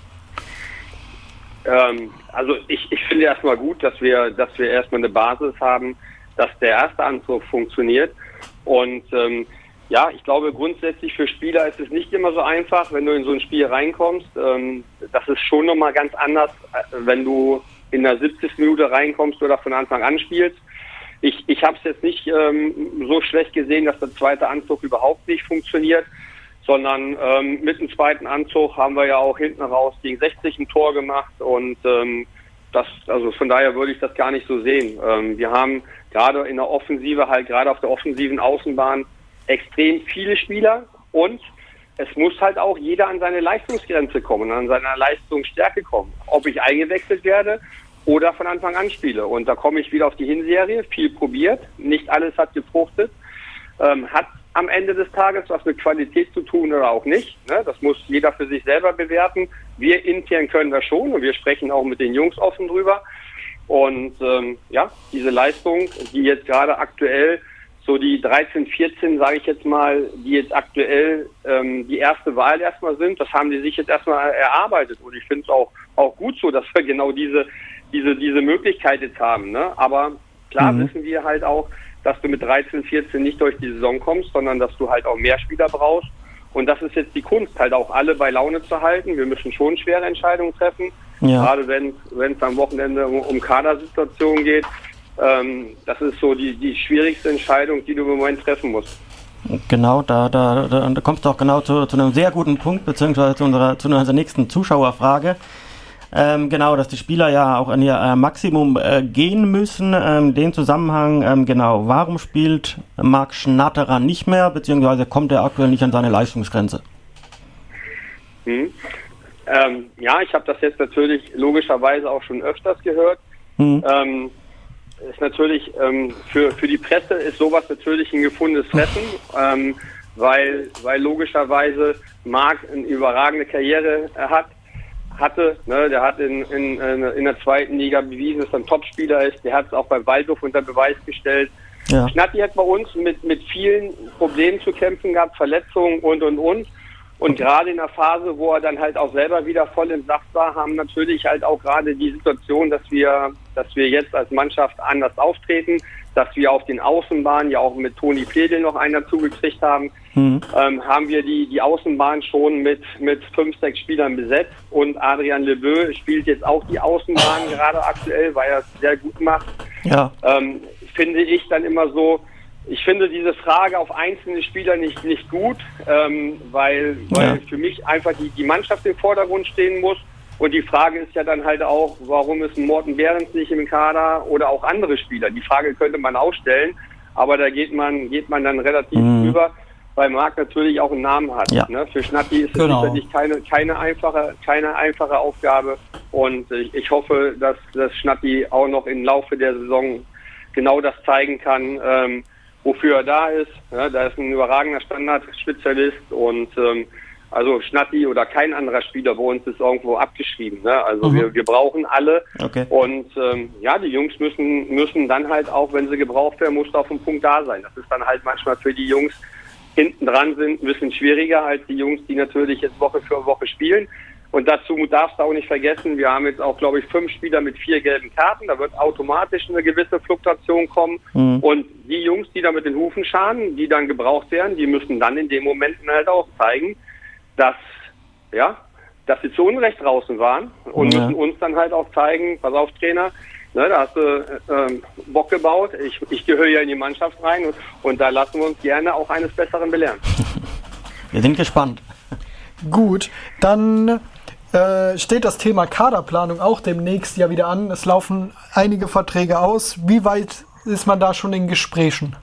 Ähm, also ich, ich finde erstmal gut, dass wir, dass wir erstmal eine Basis haben, dass der erste Anzug funktioniert und ähm, ja, ich glaube grundsätzlich für Spieler ist es nicht immer so einfach, wenn du in so ein Spiel reinkommst. Ähm, das ist schon nochmal ganz anders, wenn du in der siebzigsten Minute reinkommst oder von Anfang an spielst. Ich, ich habe es jetzt nicht ähm, so schlecht gesehen, dass der zweite Anzug überhaupt nicht funktioniert, sondern ähm, mit dem zweiten Anzug haben wir ja auch hinten raus gegen sechzig ein Tor gemacht und ähm, das, also von daher würde ich das gar nicht so sehen. Ähm, wir haben gerade in der Offensive, halt gerade auf der offensiven Außenbahn, extrem viele Spieler und es muss halt auch jeder an seine Leistungsgrenze kommen, an seine Leistungsstärke kommen. Ob ich eingewechselt werde oder von Anfang an spiele. Und da komme ich wieder auf die Hinserie, viel probiert, nicht alles hat gefruchtet, ähm, hat am Ende des Tages was mit Qualität zu tun oder auch nicht. Ne? Das muss jeder für sich selber bewerten. Wir intern können das schon und wir sprechen auch mit den Jungs offen drüber. Und ähm, ja, diese Leistung, die jetzt gerade aktuell so die dreizehn, vierzehn, sage ich jetzt mal, die jetzt aktuell ähm, die erste Wahl erstmal sind, das haben die sich jetzt erstmal erarbeitet. Und ich finde es auch auch gut so, dass wir genau diese diese diese Möglichkeit jetzt haben. Ne? Aber Klar Mhm. wissen wir halt auch, dass du mit dreizehn, vierzehn nicht durch die Saison kommst, sondern dass du halt auch mehr Spieler brauchst. Und das ist jetzt die Kunst, halt auch alle bei Laune zu halten. Wir müssen schon schwere Entscheidungen treffen, Ja. gerade wenn es am Wochenende um, um Kadersituationen geht. Ähm, das ist so die, die schwierigste Entscheidung, die du im Moment treffen musst. Genau, da, da, da, da kommst du auch genau zu, zu einem sehr guten Punkt, beziehungsweise zu unserer, zu unserer nächsten Zuschauerfrage. Ähm, genau, dass die Spieler ja auch an ihr äh, Maximum äh, gehen müssen. Ähm, den Zusammenhang, ähm, genau, warum spielt Marc Schnatterer nicht mehr, beziehungsweise kommt er aktuell nicht an seine Leistungsgrenze? Hm. Ähm, ja, ich habe das jetzt natürlich logischerweise auch schon öfters gehört. Hm. Ähm, ist natürlich ähm, für für die Presse ist sowas natürlich ein gefundenes Fressen, ähm, weil weil logischerweise Marc eine überragende Karriere hat hatte, ne, der hat in, in in der zweiten Liga bewiesen, dass er ein Topspieler ist. Der hat es auch bei Waldhof unter Beweis gestellt. Ja. Schnatti hat bei uns mit mit vielen Problemen zu kämpfen gehabt, Verletzungen und und und. Und gerade in der Phase, wo er dann halt auch selber wieder voll im Saft war, haben natürlich halt auch gerade die Situation, dass wir, dass wir jetzt als Mannschaft anders auftreten, dass wir auf den Außenbahnen ja auch mit Toni Pledel noch einen dazugekriegt haben, Mhm. ähm, haben wir die, die Außenbahn schon mit, mit fünf, sechs Spielern besetzt und Adrian Lebeu spielt jetzt auch die Außenbahn gerade aktuell, weil er es sehr gut macht. Ja. Ähm, finde ich dann immer so, ich finde diese Frage auf einzelne Spieler nicht nicht gut, ähm, weil, weil Ja. für mich einfach die, die Mannschaft im Vordergrund stehen muss. Und die Frage ist ja dann halt auch, warum ist ein Morten Behrens nicht im Kader oder auch andere Spieler? Die Frage könnte man auch stellen, aber da geht man geht man dann relativ Mhm. drüber, weil Marc natürlich auch einen Namen hat. Ja. Ne? Für Schnatti ist es Genau. sicherlich keine keine einfache keine einfache Aufgabe. Und ich, ich hoffe, dass, dass Schnatti auch noch im Laufe der Saison genau das zeigen kann, ähm, wofür er da ist. Ja, da ist ein überragender Standardspezialist und ähm, also Schnatti oder kein anderer Spieler bei uns ist irgendwo abgeschrieben. Ne? Also Mhm. wir, wir brauchen alle Okay. und ähm, ja, die Jungs müssen müssen dann halt auch, wenn sie gebraucht werden, muss auf dem Punkt da sein. Das ist dann halt manchmal für die Jungs hinten dran sind ein bisschen schwieriger als die Jungs, die natürlich jetzt Woche für Woche spielen. Und dazu darfst du auch nicht vergessen, wir haben jetzt auch, glaube ich, fünf Spieler mit vier gelben Karten. Da wird automatisch eine gewisse Fluktuation kommen. Mhm. Und die Jungs, die da mit den Hufen scharen, die dann gebraucht werden, die müssen dann in den Momenten halt auch zeigen, dass, ja, dass sie zu Unrecht draußen waren. Und Ja. müssen uns dann halt auch zeigen, pass auf, Trainer, ne, da hast du ähm, Bock gebaut. Ich, ich gehöre ja in die Mannschaft rein. Und, und da lassen wir uns gerne auch eines Besseren belehren. Wir sind gespannt. Gut, dann äh, steht das Thema Kaderplanung auch demnächst ja wieder an. Es laufen einige Verträge aus. Wie weit ist man da schon in Gesprächen?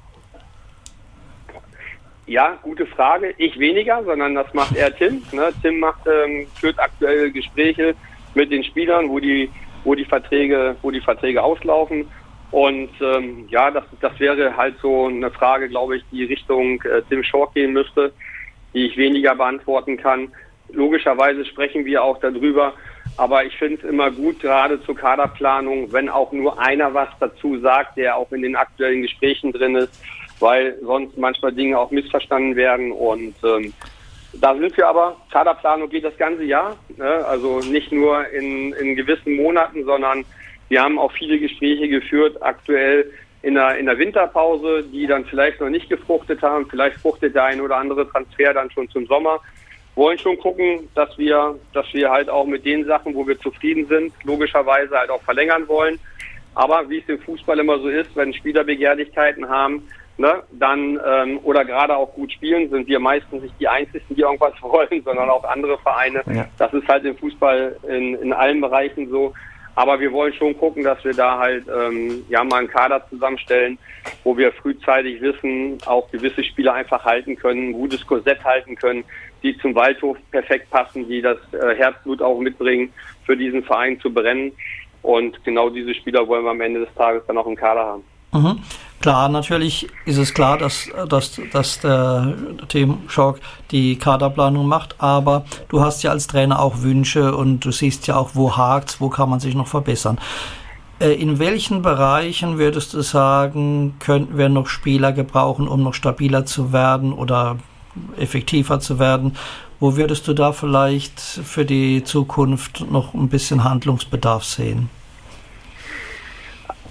Ja, gute Frage. Ich weniger, sondern das macht eher Tim. Ne? Tim macht, ähm, führt aktuell Gespräche mit den Spielern, wo die, wo die Verträge, wo die Verträge auslaufen. Und ähm, ja, das, das wäre halt so eine Frage, glaube ich, die Richtung äh, Tim Schork gehen müsste, die ich weniger beantworten kann. Logischerweise sprechen wir auch darüber, aber ich finde es immer gut, gerade zur Kaderplanung, wenn auch nur einer was dazu sagt, der auch in den aktuellen Gesprächen drin ist, weil sonst manchmal Dinge auch missverstanden werden. Und ähm, da sind wir aber, Kaderplanung geht das ganze Jahr, ne? Also nicht nur in, in gewissen Monaten, sondern wir haben auch viele Gespräche geführt, aktuell in der, in der Winterpause, die dann vielleicht noch nicht gefruchtet haben. Vielleicht fruchtet der ein oder andere Transfer dann schon zum Sommer. Wollen schon gucken, dass wir, dass wir halt auch mit den Sachen, wo wir zufrieden sind, logischerweise halt auch verlängern wollen. Aber wie es im Fußball immer so ist, wenn Spieler Begehrlichkeiten haben, ne, dann ähm, oder gerade auch gut spielen, sind wir meistens nicht die Einzigen, die irgendwas wollen, sondern auch andere Vereine. Ja. Das ist halt im Fußball in, in allen Bereichen so. Aber wir wollen schon gucken, dass wir da halt ähm, ja mal einen Kader zusammenstellen, wo wir frühzeitig wissen, auch gewisse Spieler einfach halten können, ein gutes Korsett halten können, die zum Waldhof perfekt passen, die das äh, Herzblut auch mitbringen, für diesen Verein zu brennen. Und genau diese Spieler wollen wir am Ende des Tages dann auch im Kader haben. Mhm. Klar, natürlich ist es klar, dass, dass, dass der Tim Schork die Kaderplanung macht, aber du hast ja als Trainer auch Wünsche und du siehst ja auch, wo hakt's, wo kann man sich noch verbessern. Äh, in welchen Bereichen würdest du sagen, könnten wir noch Spieler gebrauchen, um noch stabiler zu werden oder effektiver zu werden? Wo würdest du da vielleicht für die Zukunft noch ein bisschen Handlungsbedarf sehen?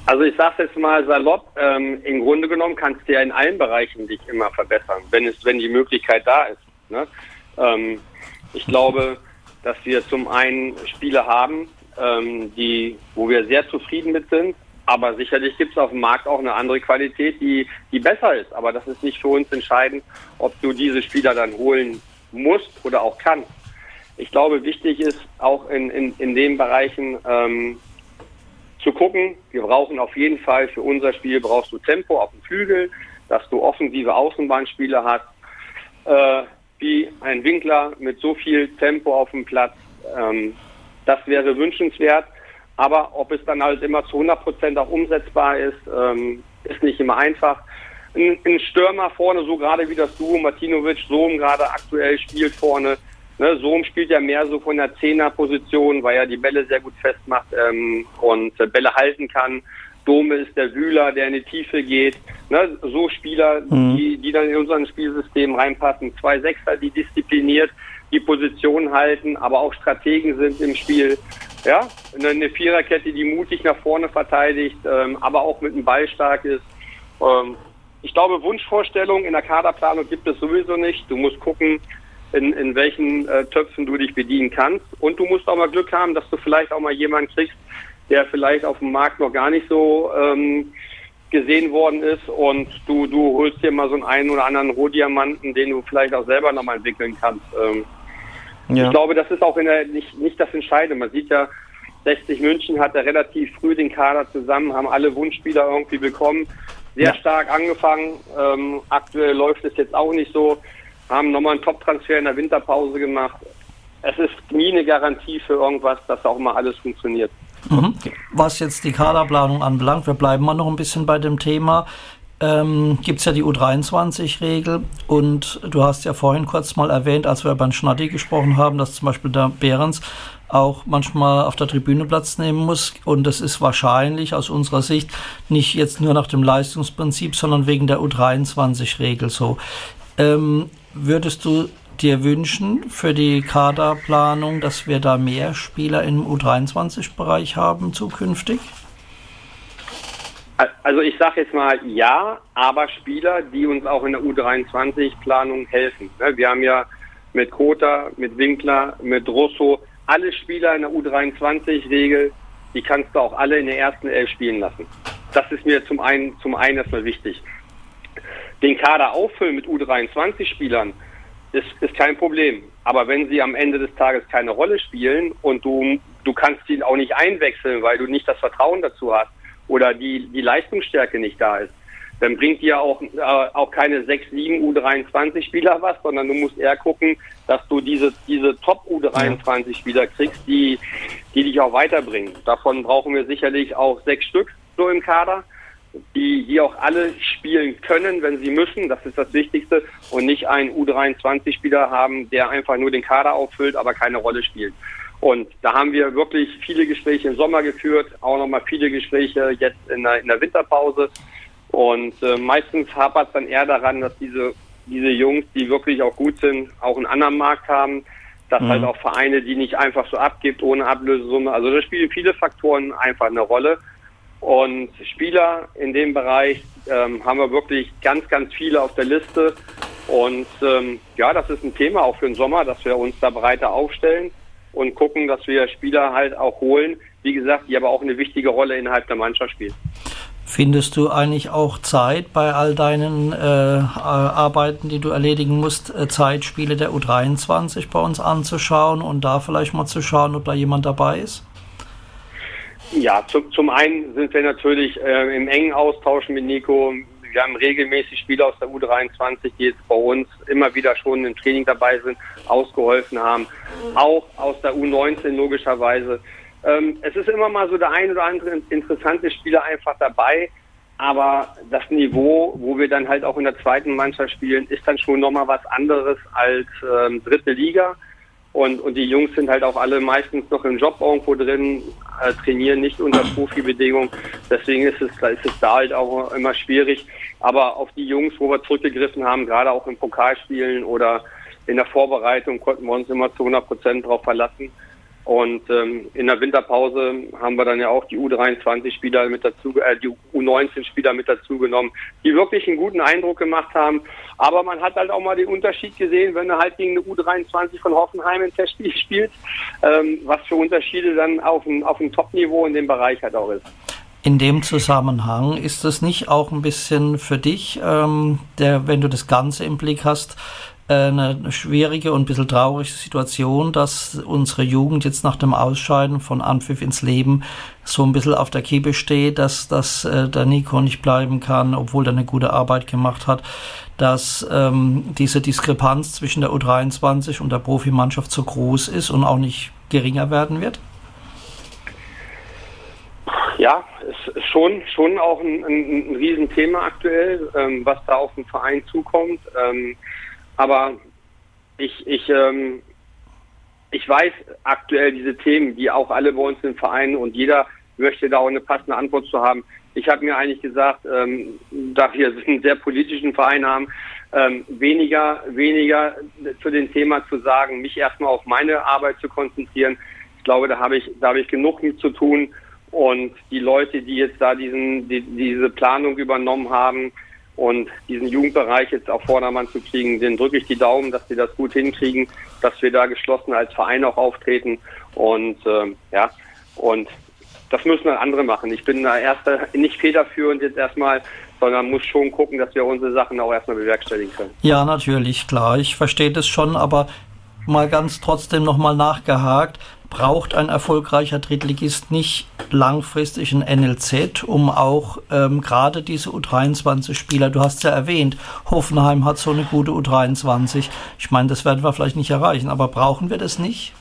Also ich sage jetzt mal salopp, ähm, im Grunde genommen kannst du ja in allen Bereichen dich immer verbessern, wenn es, wenn die Möglichkeit da ist. Ne? Ähm, ich glaube, dass wir zum einen Spiele haben, ähm, die, wo wir sehr zufrieden mit sind, aber sicherlich gibt es auf dem Markt auch eine andere Qualität, die, die besser ist. Aber das ist nicht für uns entscheidend, ob du diese Spieler dann holen musst oder auch kannst. Ich glaube, wichtig ist auch in, in, in den Bereichen, ähm, zu gucken, wir brauchen auf jeden Fall für unser Spiel, brauchst du Tempo auf dem Flügel, dass du offensive Außenbahnspieler hast, äh, wie ein Winkler mit so viel Tempo auf dem Platz. Ähm, das wäre wünschenswert, aber ob es dann halt immer zu hundert Prozent auch umsetzbar ist, ähm, ist nicht immer einfach. Ein, ein Stürmer vorne, so gerade wie das Duo Martinovic, Sohm gerade aktuell spielt vorne. Ne, Sohm spielt ja mehr so von der Zehner-Position, weil er die Bälle sehr gut festmacht ähm, und äh, Bälle halten kann. Dome ist der Wühler, der in die Tiefe geht. Ne, so Spieler, mhm. die, die dann in unser Spielsystem reinpassen. Zwei Sechser, die diszipliniert die Position halten, aber auch Strategen sind im Spiel. Ja, eine Viererkette, die mutig nach vorne verteidigt, ähm, aber auch mit dem Ball stark ist. Ähm, ich glaube, Wunschvorstellungen in der Kaderplanung gibt es sowieso nicht. Du musst gucken, in, in welchen äh, Töpfen du dich bedienen kannst. Und du musst auch mal Glück haben, dass du vielleicht auch mal jemanden kriegst, der vielleicht auf dem Markt noch gar nicht so ähm, gesehen worden ist und du, du holst dir mal so einen einen oder anderen Rohdiamanten, den du vielleicht auch selber nochmal entwickeln kannst. Ähm, ja. Ich glaube, das ist auch in der, nicht, nicht das Entscheidende. Man sieht ja, sechzig München hat ja relativ früh den Kader zusammen, haben alle Wunschspieler irgendwie bekommen, sehr ja. stark angefangen. Ähm, aktuell läuft es jetzt auch nicht so. Haben nochmal einen Top-Transfer in der Winterpause gemacht. Es ist nie eine Garantie für irgendwas, dass auch mal alles funktioniert. Mhm. Was jetzt die Kaderplanung anbelangt, wir bleiben mal noch ein bisschen bei dem Thema. Ähm, gibt es ja die U dreiundzwanzig-Regel und du hast ja vorhin kurz mal erwähnt, als wir beim Schnatti gesprochen haben, dass zum Beispiel der Behrens auch manchmal auf der Tribüne Platz nehmen muss und das ist wahrscheinlich aus unserer Sicht nicht jetzt nur nach dem Leistungsprinzip, sondern wegen der U dreiundzwanzig-Regel so. Ähm, Würdest du dir wünschen für die Kaderplanung, dass wir da mehr Spieler im U dreiundzwanzig-Bereich haben zukünftig? Also ich sage jetzt mal ja, aber Spieler, die uns auch in der U dreiundzwanzig-Planung helfen. Wir haben ja mit Kota, mit Winkler, mit Russo, alle Spieler in der U dreiundzwanzig-Regel, die kannst du auch alle in der ersten Elf spielen lassen. Das ist mir zum einen, zum einen erstmal wichtig. Den Kader auffüllen mit U dreiundzwanzig-Spielern ist, ist kein Problem. Aber wenn sie am Ende des Tages keine Rolle spielen und du, du kannst sie auch nicht einwechseln, weil du nicht das Vertrauen dazu hast oder die, die Leistungsstärke nicht da ist, dann bringt dir auch, äh, auch keine sechs, sieben U dreiundzwanzig-Spieler was, sondern du musst eher gucken, dass du diese, diese Top-U dreiundzwanzig-Spieler kriegst, die, die dich auch weiterbringen. Davon brauchen wir sicherlich auch sechs Stück so im Kader. Die, die auch alle spielen können, wenn sie müssen, das ist das Wichtigste, und nicht einen U dreiundzwanzig-Spieler haben, der einfach nur den Kader auffüllt, aber keine Rolle spielt. Und da haben wir wirklich viele Gespräche im Sommer geführt, auch nochmal viele Gespräche jetzt in der, in der Winterpause. Und äh, meistens hapert es dann eher daran, dass diese, diese Jungs, die wirklich auch gut sind, auch einen anderen Markt haben, dass mhm. halt auch Vereine, die nicht einfach so abgibt ohne Ablösesumme. Also da spielen viele Faktoren einfach eine Rolle. Und Spieler in dem Bereich ähm, haben wir wirklich ganz, ganz viele auf der Liste. Und ähm, ja, das ist ein Thema auch für den Sommer, dass wir uns da breiter aufstellen und gucken, dass wir Spieler halt auch holen, wie gesagt, die aber auch eine wichtige Rolle innerhalb der Mannschaft spielen. Findest du eigentlich auch Zeit bei all deinen äh, Arbeiten, die du erledigen musst, äh, Zeitspiele der U dreiundzwanzig bei uns anzuschauen und da vielleicht mal zu schauen, ob da jemand dabei ist? Ja, zum, zum einen sind wir natürlich äh, im engen Austausch mit Nico. Wir haben regelmäßig Spieler aus der U dreiundzwanzig, die jetzt bei uns immer wieder schon im Training dabei sind, ausgeholfen haben. Auch aus der U neunzehn logischerweise. Ähm, es ist immer mal so der ein oder andere interessante Spieler einfach dabei. Aber das Niveau, wo wir dann halt auch in der zweiten Mannschaft spielen, ist dann schon nochmal was anderes als ähm, dritte Liga. Und, und die Jungs sind halt auch alle meistens noch im Job irgendwo drin, äh, trainieren nicht unter Profibedingungen. Deswegen ist es, ist es da halt auch immer schwierig. Aber auf die Jungs, wo wir zurückgegriffen haben, gerade auch im Pokalspielen oder in der Vorbereitung, konnten wir uns immer zu hundert Prozent drauf verlassen. Und ähm, in der Winterpause haben wir dann ja auch die U dreiundzwanzig-Spieler mit dazu, äh, die U neunzehn-Spieler mit dazu genommen, die wirklich einen guten Eindruck gemacht haben. Aber man hat halt auch mal den Unterschied gesehen, wenn du halt gegen eine U dreiundzwanzig von Hoffenheim ein Testspiel spielst, ähm, was für Unterschiede dann auf ein, auf ein Top-Niveau in dem Bereich halt auch ist. In dem Zusammenhang ist es nicht auch ein bisschen für dich, ähm, der, wenn du das Ganze im Blick hast, eine schwierige und ein bisschen traurige Situation, dass unsere Jugend jetzt nach dem Ausscheiden von Anpfiff ins Leben so ein bisschen auf der Kippe steht, dass, dass äh, der Nico nicht bleiben kann, obwohl er eine gute Arbeit gemacht hat, dass ähm, diese Diskrepanz zwischen der U dreiundzwanzig und der Profimannschaft so groß ist und auch nicht geringer werden wird? Ja, es ist schon, schon auch ein, ein, ein Riesenthema aktuell, ähm, was da auf den Verein zukommt. Ähm, Aber ich, ich, ähm, ich weiß aktuell diese Themen, die auch alle bei uns im Verein und jeder möchte da auch eine passende Antwort zu haben. Ich habe mir eigentlich gesagt, ähm, da wir einen sehr politischen Verein haben, ähm, weniger, weniger zu dem Thema zu sagen, mich erstmal auf meine Arbeit zu konzentrieren. Ich glaube, da habe ich, da habe ich genug mit zu tun und die Leute, die jetzt da diesen, die, diese Planung übernommen haben, und diesen Jugendbereich jetzt auf Vordermann zu kriegen, denen drücke ich die Daumen, dass sie das gut hinkriegen, dass wir da geschlossen als Verein auch auftreten. Und ähm, ja, und das müssen dann andere machen. Ich bin da erst nicht federführend jetzt erstmal, sondern muss schon gucken, dass wir unsere Sachen auch erstmal bewerkstelligen können. Ja, natürlich, klar. Ich verstehe das schon, aber mal ganz trotzdem nochmal nachgehakt. Braucht ein erfolgreicher Drittligist nicht langfristig ein N L Z, um auch ähm, gerade diese U dreiundzwanzig-Spieler, du hast ja erwähnt, Hoffenheim hat so eine gute U dreiundzwanzig. Ich meine, das werden wir vielleicht nicht erreichen, aber brauchen wir das nicht?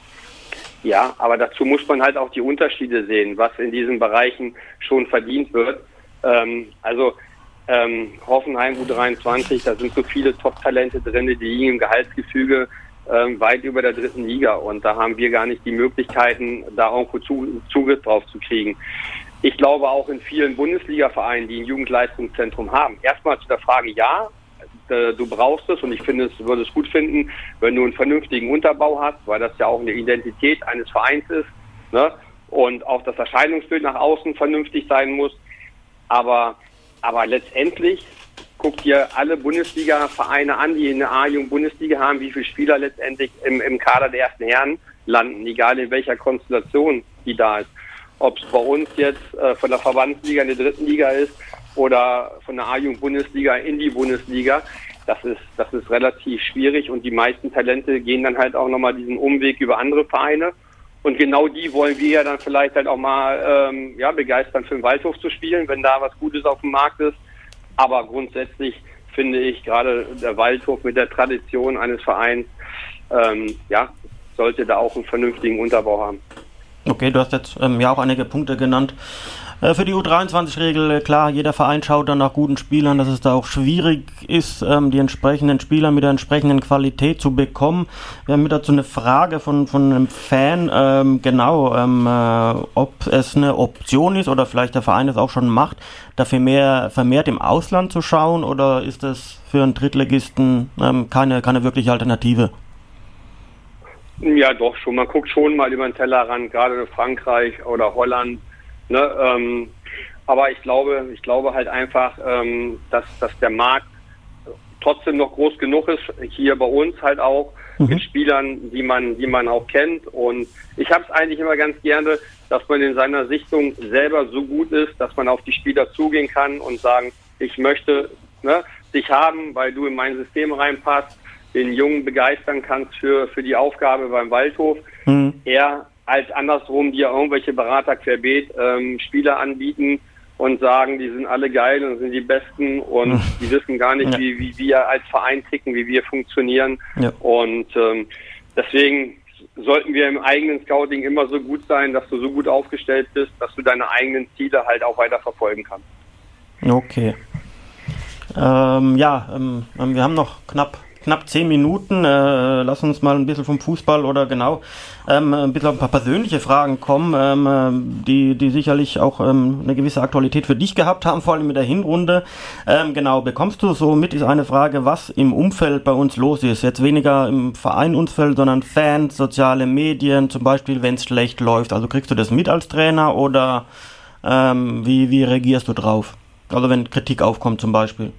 Ja, aber dazu muss man halt auch die Unterschiede sehen, was in diesen Bereichen schon verdient wird. Ähm, also ähm, Hoffenheim U dreiundzwanzig, da sind so viele Top-Talente drin, die liegen im Gehaltsgefüge weit über der dritten Liga und da haben wir gar nicht die Möglichkeiten, da irgendwo Zugriff drauf zu kriegen. Ich glaube auch in vielen Bundesliga-Vereinen, die ein Jugendleistungszentrum haben. Erstmal zu der Frage, ja, du brauchst es und ich finde es, würde es gut finden, wenn du einen vernünftigen Unterbau hast, weil das ja auch eine Identität eines Vereins ist, ne? Und auch das Erscheinungsbild nach außen vernünftig sein muss. Aber, aber letztendlich guck dir alle Bundesliga-Vereine an, die in der A-Jugend-Bundesliga haben, wie viele Spieler letztendlich im, im Kader der ersten Herren landen, egal in welcher Konstellation die da ist. Ob es bei uns jetzt äh, von der Verbandsliga in der dritten Liga ist oder von der A-Jugend-Bundesliga in die Bundesliga, das ist, das ist relativ schwierig und die meisten Talente gehen dann halt auch nochmal diesen Umweg über andere Vereine. Und genau die wollen wir ja dann vielleicht halt auch mal ähm, ja, begeistern, für den Waldhof zu spielen, wenn da was Gutes auf dem Markt ist. Aber grundsätzlich finde ich, gerade der Waldhof mit der Tradition eines Vereins, ähm, ja, sollte da auch einen vernünftigen Unterbau haben. Okay, du hast jetzt ähm, ja auch einige Punkte genannt. Äh, für die U dreiundzwanzig-Regel, äh, klar, jeder Verein schaut dann nach guten Spielern, dass es da auch schwierig ist, ähm, die entsprechenden Spieler mit der entsprechenden Qualität zu bekommen. Wir haben dazu eine Frage von, von einem Fan, ähm, genau, ähm, äh, ob es eine Option ist oder vielleicht der Verein es auch schon macht, dafür mehr vermehrt im Ausland zu schauen oder ist das für einen Drittligisten ähm, keine, keine wirkliche Alternative? Ja, doch schon. Man guckt schon mal über den Tellerrand, gerade in Frankreich oder Holland. Ne, ähm, aber ich glaube, ich glaube halt einfach, ähm, dass, dass der Markt trotzdem noch groß genug ist, hier bei uns halt auch, mhm. mit Spielern, die man, die man auch kennt. Und ich habe es eigentlich immer ganz gerne, dass man in seiner Sichtung selber so gut ist, dass man auf die Spieler zugehen kann und sagen, ich möchte ne, dich haben, weil du in mein System reinpasst, den Jungen begeistern kannst für, für die Aufgabe beim Waldhof. Mhm. Er als andersrum dir irgendwelche Berater querbeet ähm, Spieler anbieten und sagen, die sind alle geil und sind die Besten und mhm. die wissen gar nicht, ja. wie, wie wir als Verein ticken, wie wir funktionieren. Ja. Und ähm, deswegen sollten wir im eigenen Scouting immer so gut sein, dass du so gut aufgestellt bist, dass du deine eigenen Ziele halt auch weiter verfolgen kannst. Okay. Ähm, ja, ähm, wir haben noch knapp knapp zehn Minuten. Äh, lass uns mal ein bisschen vom Fußball oder genau ähm, ein bisschen auf ein paar persönliche Fragen kommen, ähm, die, die sicherlich auch ähm, eine gewisse Aktualität für dich gehabt haben, vor allem in der Hinrunde. Ähm, genau, bekommst du so mit, ist eine Frage, was im Umfeld bei uns los ist? Jetzt weniger im Vereinsumfeld, sondern Fans, soziale Medien, zum Beispiel, wenn es schlecht läuft. Also kriegst du das mit als Trainer oder ähm, wie, wie reagierst du drauf? Also wenn Kritik aufkommt zum Beispiel.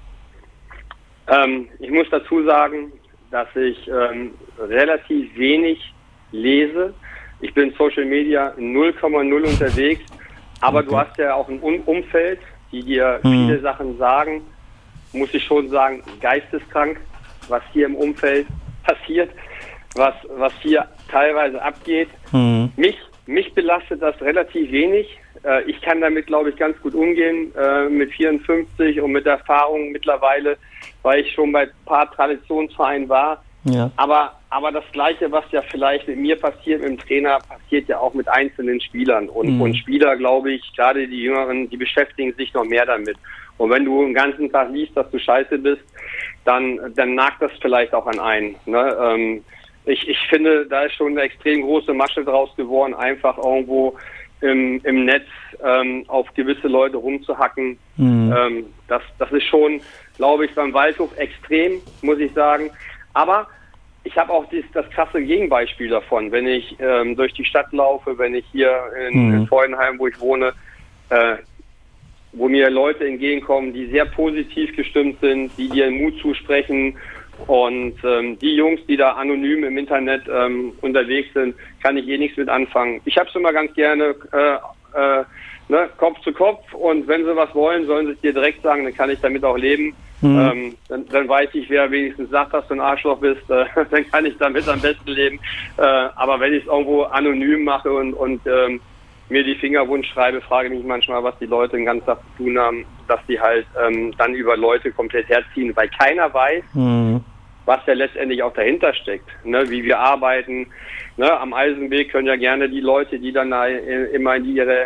Ähm, ich muss dazu sagen, dass ich ähm, relativ wenig lese. Ich bin Social Media null Komma null unterwegs, aber okay. Du hast ja auch ein um- Umfeld, die dir mhm. viele Sachen sagen, muss ich schon sagen, geisteskrank, was hier im Umfeld passiert, was, was hier teilweise abgeht. Mhm. Mich, mich belastet das relativ wenig. Äh, ich kann damit, glaube ich, ganz gut umgehen, äh, mit vierundfünfzig und mit Erfahrung mittlerweile, weil ich schon bei ein paar Traditionsvereinen war. Ja. Aber, aber das Gleiche, was ja vielleicht mit mir passiert, mit dem Trainer, passiert ja auch mit einzelnen Spielern. Und, mhm. und Spieler, glaube ich, gerade die Jüngeren, die beschäftigen sich noch mehr damit. Und wenn du den ganzen Tag liest, dass du scheiße bist, dann, dann nagt das vielleicht auch an einen. Ne? Ähm, ich, ich finde, da ist schon eine extrem große Masche draus geworden, einfach irgendwo im, im Netz ähm, auf gewisse Leute rumzuhacken. Mhm. Ähm, das, das ist schon, glaube ich, beim Waldhof extrem, muss ich sagen. Aber ich habe auch dies, das krasse Gegenbeispiel davon. Wenn ich ähm, durch die Stadt laufe, wenn ich hier in, mhm. in Freudenheim, wo ich wohne, äh, wo mir Leute entgegenkommen, die sehr positiv gestimmt sind, die dir Mut zusprechen. Und ähm, die Jungs, die da anonym im Internet ähm, unterwegs sind, kann ich eh nichts mit anfangen. Ich habe es immer ganz gerne äh, äh, ne, Kopf zu Kopf, und wenn sie was wollen, sollen sie es dir direkt sagen, dann kann ich damit auch leben. Mhm. Ähm, dann, dann weiß ich, wer wenigstens sagt, dass du ein Arschloch bist, äh, dann kann ich damit am besten leben. Äh, aber wenn ich es irgendwo anonym mache und, und ähm, mir die Finger wund schreibe, frage ich mich manchmal, was die Leute den ganzen Tag zu tun haben, dass die halt ähm, dann über Leute komplett herziehen, weil keiner weiß, mhm. was ja letztendlich auch dahinter steckt, ne, wie wir arbeiten. Ne, am Eisenweg können ja gerne die Leute, die dann da immer in ihre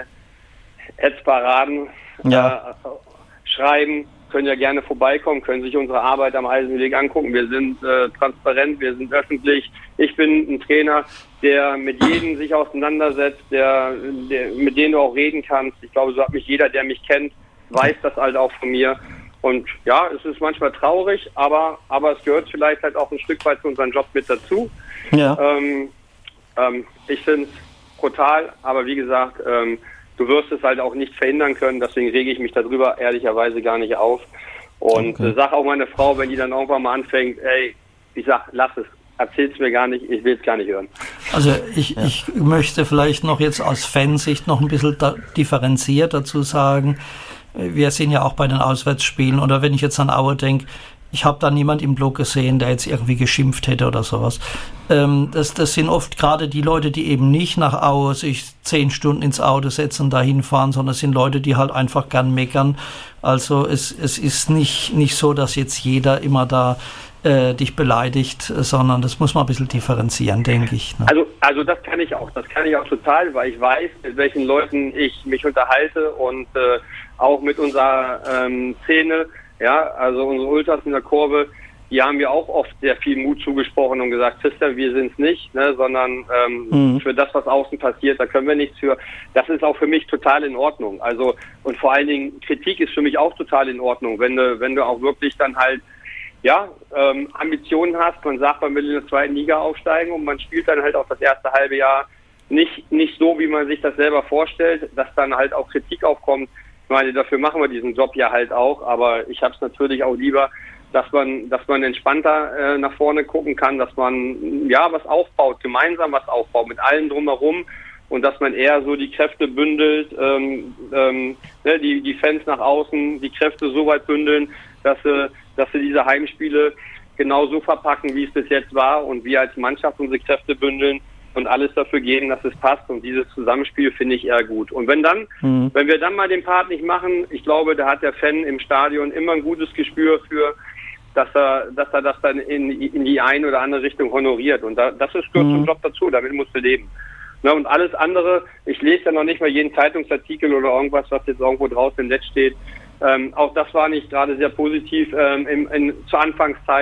Hetzparaden ja. äh, schreiben, können ja gerne vorbeikommen, können sich unsere Arbeit am Eisenweg angucken. Wir sind äh, transparent, wir sind öffentlich. Ich bin ein Trainer, der mit jedem sich auseinandersetzt, der, der mit dem du auch reden kannst. Ich glaube, so hat mich jeder, der mich kennt, weiß das halt auch von mir. Und ja, es ist manchmal traurig, aber aber es gehört vielleicht halt auch ein Stück weit zu unserem Job mit dazu. Ja. Ähm, ähm, ich finde es brutal, aber wie gesagt, ähm, du wirst es halt auch nicht verhindern können, deswegen rege ich mich darüber ehrlicherweise gar nicht auf. Und okay. äh, sag auch meine Frau, wenn die dann irgendwann mal anfängt, ey, ich sag, lass es, erzähl's mir gar nicht, ich will es gar nicht hören. Also ich, ja. ich möchte vielleicht noch jetzt aus Fansicht noch ein bisschen da differenziert dazu sagen, wir sind ja auch bei den Auswärtsspielen, oder wenn ich jetzt an Aue denke, ich habe da niemand im Blog gesehen, der jetzt irgendwie geschimpft hätte oder sowas. Ähm, das, das sind oft gerade die Leute, die eben nicht nach Aue sich zehn Stunden ins Auto setzen und dahin fahren, sondern es sind Leute, die halt einfach gern meckern. Also es, es ist nicht, nicht so, dass jetzt jeder immer da äh, dich beleidigt, sondern das muss man ein bisschen differenzieren, denke ich. Ne? Also, also das kann ich auch. Das kann ich auch total, weil ich weiß, mit welchen Leuten ich mich unterhalte und äh, auch mit unserer ähm, Szene. Ja, also unsere Ultras in der Kurve, die haben mir auch oft sehr viel Mut zugesprochen und gesagt, Christian, wir sind es nicht, ne, sondern ähm, mhm. für das, was außen passiert, da können wir nichts für. Das ist auch für mich total in Ordnung. Also, und vor allen Dingen, Kritik ist für mich auch total in Ordnung, wenn du, wenn du auch wirklich dann halt, ja, ähm, Ambitionen hast, man sagt, man will in der zweiten Liga aufsteigen und man spielt dann halt auch das erste halbe Jahr nicht, nicht so, wie man sich das selber vorstellt, dass dann halt auch Kritik aufkommt. Ich meine, dafür machen wir diesen Job ja halt auch, aber ich habe es natürlich auch lieber, dass man, dass man entspannter äh, nach vorne gucken kann, dass man ja was aufbaut, gemeinsam was aufbaut, mit allen drumherum, und dass man eher so die Kräfte bündelt, ähm, ähm, ne, die die Fans nach außen, die Kräfte so weit bündeln, dass sie, dass sie diese Heimspiele genau so verpacken, wie es bis jetzt war, und wir als Mannschaft unsere Kräfte bündeln und alles dafür geben, dass es passt, und dieses Zusammenspiel finde ich eher gut. Und wenn dann, mhm. wenn wir dann mal den Part nicht machen, ich glaube, da hat der Fan im Stadion immer ein gutes Gespür für, dass er, dass er das dann in, in die eine oder andere Richtung honoriert. Und da, das ist, gehört mhm. zum Job dazu, damit musst du leben. Na, und alles andere, ich lese ja noch nicht mal jeden Zeitungsartikel oder irgendwas, was jetzt irgendwo draußen im Netz steht. Ähm, auch das war nicht gerade sehr positiv ähm, in, in, zur Anfangszeit.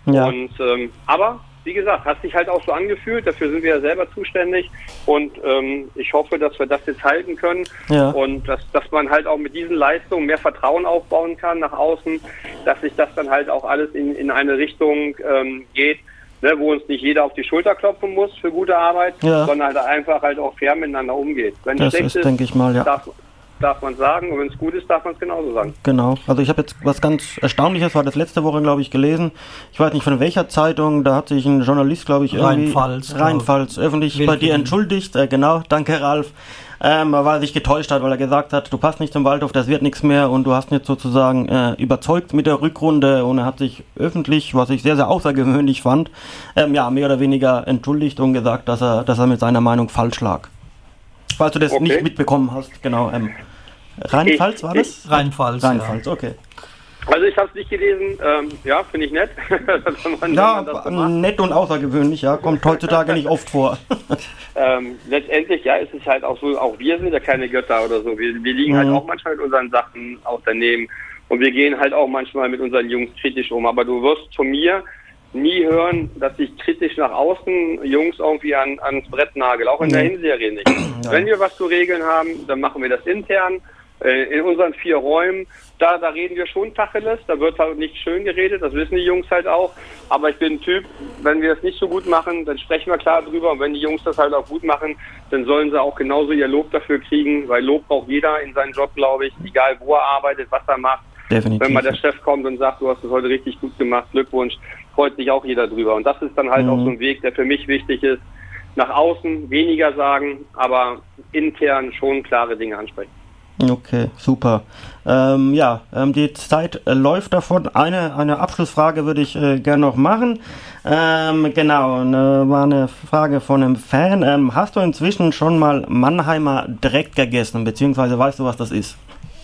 Ja. Und ähm, aber wie gesagt, hat sich halt auch so angefühlt, dafür sind wir ja selber zuständig und ähm, ich hoffe, dass wir das jetzt halten können Ja. und dass, dass man halt auch mit diesen Leistungen mehr Vertrauen aufbauen kann nach außen, dass sich das dann halt auch alles in, in eine Richtung ähm, geht, ne, wo uns nicht jeder auf die Schulter klopfen muss für gute Arbeit, Ja. sondern halt einfach halt auch fair miteinander umgeht. Wenn Das es schlecht ist, denke ich mal, ja. darf, darf man sagen und wenn es gut ist, darf man es genauso sagen. Genau. Also ich habe jetzt was ganz Erstaunliches, war das letzte Woche, glaube ich, gelesen. Ich weiß nicht von welcher Zeitung, da hat sich ein Journalist, glaube ich, irgendwie... Rheinpfalz, glaub ich. Rheinpfalz, öffentlich bei dir entschuldigt. Äh, genau, danke Ralf. Ähm, weil er sich getäuscht hat, weil er gesagt hat, du passt nicht zum Waldhof, das wird nichts mehr und du hast ihn jetzt sozusagen äh, überzeugt mit der Rückrunde und er hat sich öffentlich, was ich sehr, sehr außergewöhnlich fand, ähm, ja, mehr oder weniger entschuldigt und gesagt, dass er, dass er mit seiner Meinung falsch lag. Falls du das Okay. nicht mitbekommen hast, genau. Ähm, Rheinpfalz war das? Rheinpfalz, Rheinpfalz, okay. Also ich habe es nicht gelesen, ähm, ja, finde ich nett. wenn man, Ja, wenn man das so macht. nett und außergewöhnlich, ja, kommt heutzutage nicht oft vor. Ähm, letztendlich, ja, ist es halt auch so, auch wir sind ja keine Götter oder so. Wir, wir liegen Mhm. halt auch manchmal mit unseren Sachen auch daneben und wir gehen halt auch manchmal mit unseren Jungs kritisch um. Aber du wirst von mir nie hören, dass ich kritisch nach außen Jungs irgendwie an, ans Brett nagel, auch in der Nee. Hinserie nicht. Ja. Wenn wir was zu regeln haben, dann machen wir das intern. Äh, in unseren vier Räumen, da, da reden wir schon Tacheles, da wird halt nicht schön geredet, das wissen die Jungs halt auch, aber ich bin ein Typ, wenn wir es nicht so gut machen, dann sprechen wir klar drüber und wenn die Jungs das halt auch gut machen, dann sollen sie auch genauso ihr Lob dafür kriegen, weil Lob braucht jeder in seinen Job, glaube ich, egal wo er arbeitet, was er macht. Definitiv. Wenn mal der Chef kommt und sagt, du hast es heute richtig gut gemacht, Glückwunsch, freut sich auch jeder drüber und das ist dann halt Mhm. auch so ein Weg, der für mich wichtig ist, nach außen weniger sagen, aber intern schon klare Dinge ansprechen. Okay, super. Ähm, ja, ähm, die Zeit äh, läuft davon. Eine, eine Abschlussfrage würde ich äh, gerne noch machen. Ähm, genau, ne, war eine Frage von einem Fan. Ähm, hast du inzwischen schon mal Mannheimer Dreck gegessen, beziehungsweise weißt du, was das ist?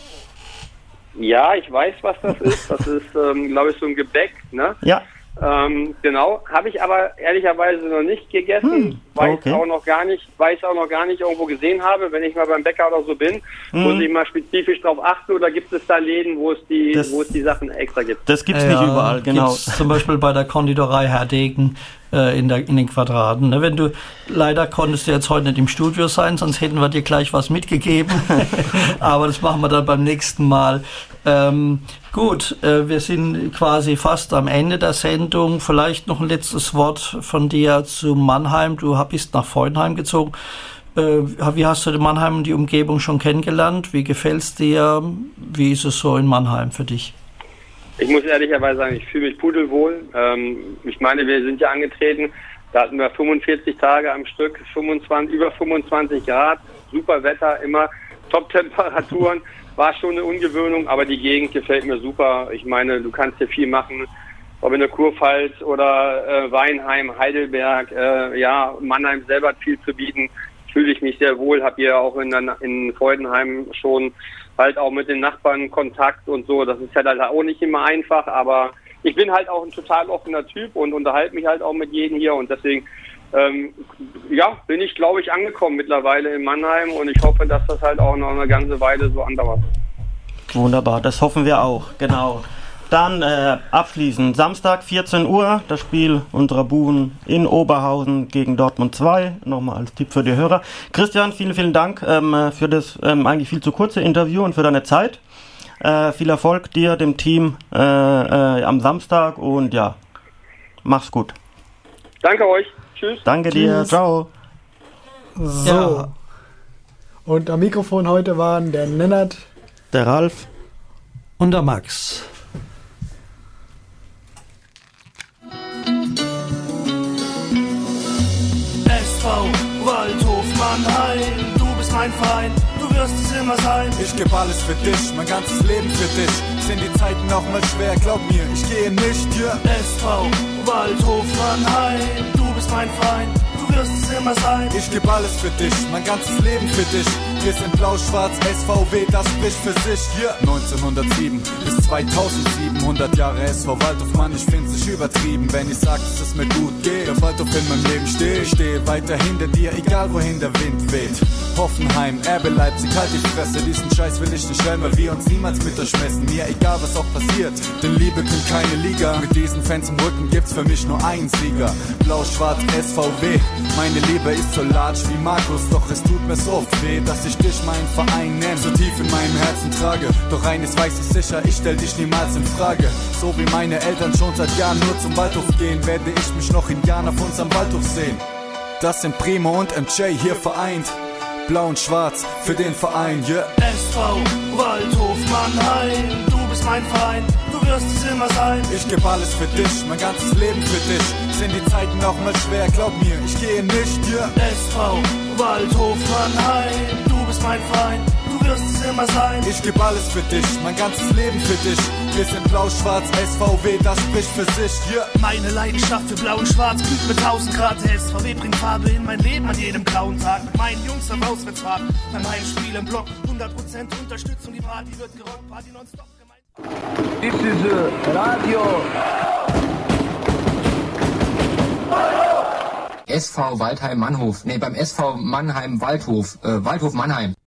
Ja, ich weiß, was das ist. Das ist, ähm, glaube ich, so ein Gebäck, ne? Ja. Ähm, genau, habe ich aber ehrlicherweise noch nicht gegessen, Hm, weil okay. ich auch noch gar nicht, weil ich auch noch gar nicht irgendwo gesehen habe. Wenn ich mal beim Bäcker oder so bin, Hm. muss ich mal spezifisch drauf achten oder gibt es da Läden, wo es die, Das- wo es die Sachen extra gibt? Das gibt's Ja, nicht überall, genau. gibt's zum Beispiel bei der Konditorei Herdegen äh, in, der, in den Quadraten. Ne? Wenn du, leider konntest du jetzt heute nicht im Studio sein, sonst hätten wir dir gleich was mitgegeben. Aber das machen wir dann beim nächsten Mal. Ähm, gut, äh, wir sind quasi fast am Ende der Sendung. Vielleicht noch ein letztes Wort von dir zu Mannheim. Du bist nach Freudenheim gezogen. Äh, wie hast du den Mannheim und die Umgebung schon kennengelernt? Wie gefällt's dir? Wie ist es so in Mannheim für dich? Ich muss ehrlicherweise sagen, ich fühle mich pudelwohl. Ähm, ich meine, wir sind ja angetreten, da hatten wir fünfundvierzig Tage am Stück, fünfundzwanzig, über fünfundzwanzig Grad, super Wetter, immer Top-Temperaturen. War schon eine Ungewöhnung, aber die Gegend gefällt mir super. Ich meine, du kannst hier viel machen, ob in der Kurpfalz oder äh, Weinheim, Heidelberg, äh, ja, Mannheim selber hat viel zu bieten. Fühle ich mich sehr wohl, habe hier auch in, der, in Freudenheim schon halt auch mit den Nachbarn Kontakt und so. Das ist ja halt auch nicht immer einfach, aber ich bin halt auch ein total offener Typ und unterhalte mich halt auch mit jedem hier und deswegen ähm, ja, bin ich, glaube ich, angekommen mittlerweile in Mannheim und ich hoffe, dass das halt auch noch eine ganze Weile so andauert. Wunderbar, das hoffen wir auch, genau. Dann äh, abschließend, Samstag vierzehn Uhr, das Spiel unserer Buben in Oberhausen gegen Dortmund zwei. Nochmal als Tipp für die Hörer. Christian, vielen, vielen Dank ähm, für das ähm, eigentlich viel zu kurze Interview und für deine Zeit. Äh, viel Erfolg dir, dem Team äh, äh, am Samstag und ja, mach's gut. Danke euch. Tschüss. Danke Tschüss. dir, ciao. So. Ja. Und am Mikrofon heute waren der Lennart. Der Ralf. Und der Max. S V Waldhof Mannheim, du bist mein Feind, du wirst es immer sein. Ich geb alles für dich, mein ganzes Leben für dich. Sind die Zeiten auch mal schwer, glaub mir, ich gehe nicht, ja. S V Waldhof Mannheim, du bist mein Feind, du wirst es immer sein. Ich geb alles für dich, mein ganzes Leben für dich. Wir sind blau-schwarz, S V W, das spricht für sich. Yeah. neunzehnhundertsieben bis zweitausendsieben, hundert Jahre S V Waldhof, Mann, ich find's nicht übertrieben, wenn ich sag, dass es mir gut geht. Der Waldhof in meinem Leben steht, ich stehe weiter hinter dir, egal wohin der Wind weht. Hoffenheim, R B Leipzig, halt die Fresse, diesen Scheiß will ich nicht hören, weil wir uns niemals mit euch messen. Mir egal, was auch passiert, denn Liebe kennt keine Liga. Mit diesen Fans im Rücken gibt's für mich nur einen Sieger. Blau-schwarz, S V W, meine Liebe ist so large wie Markus, doch es tut mir so oft weh, dass ich dich meinen Verein nenn, so tief in meinem Herzen trage. Doch eines weiß ich sicher, ich stell dich niemals in Frage. So wie meine Eltern schon seit Jahren nur zum Waldhof gehen, werde ich mich noch in Jahren auf unserem Waldhof sehen. Das sind Primo und M J hier vereint. Blau und schwarz für den Verein, yeah. S V Waldhof Mannheim, du bist mein Verein, du wirst es immer sein. Ich geb alles für dich, mein ganzes Leben für dich. Sind die Zeiten auch mal schwer, glaub mir, ich gehe nicht, yeah. S V Waldhof Mannheim, du bist mein Verein, du wirst es immer sein. Ich geb alles für dich, mein ganzes Leben für dich. Wir sind blau-schwarz, S V W, das spricht für sich, yeah. Meine Leidenschaft für blau und schwarz glüht mit tausend Grad. Der S V W bringt Farbe in mein Leben an jedem grauen Tag. Mit meinen Jungs auf Auswärtsfahrt, beim Heimspiel im Block. hundert Prozent Unterstützung, die Party wird gerockt, Party nonstop gemeint. This is uh, Radio. S V Waldheim Mannhof, nee, beim S V Mannheim Waldhof, äh, Waldhof Mannheim.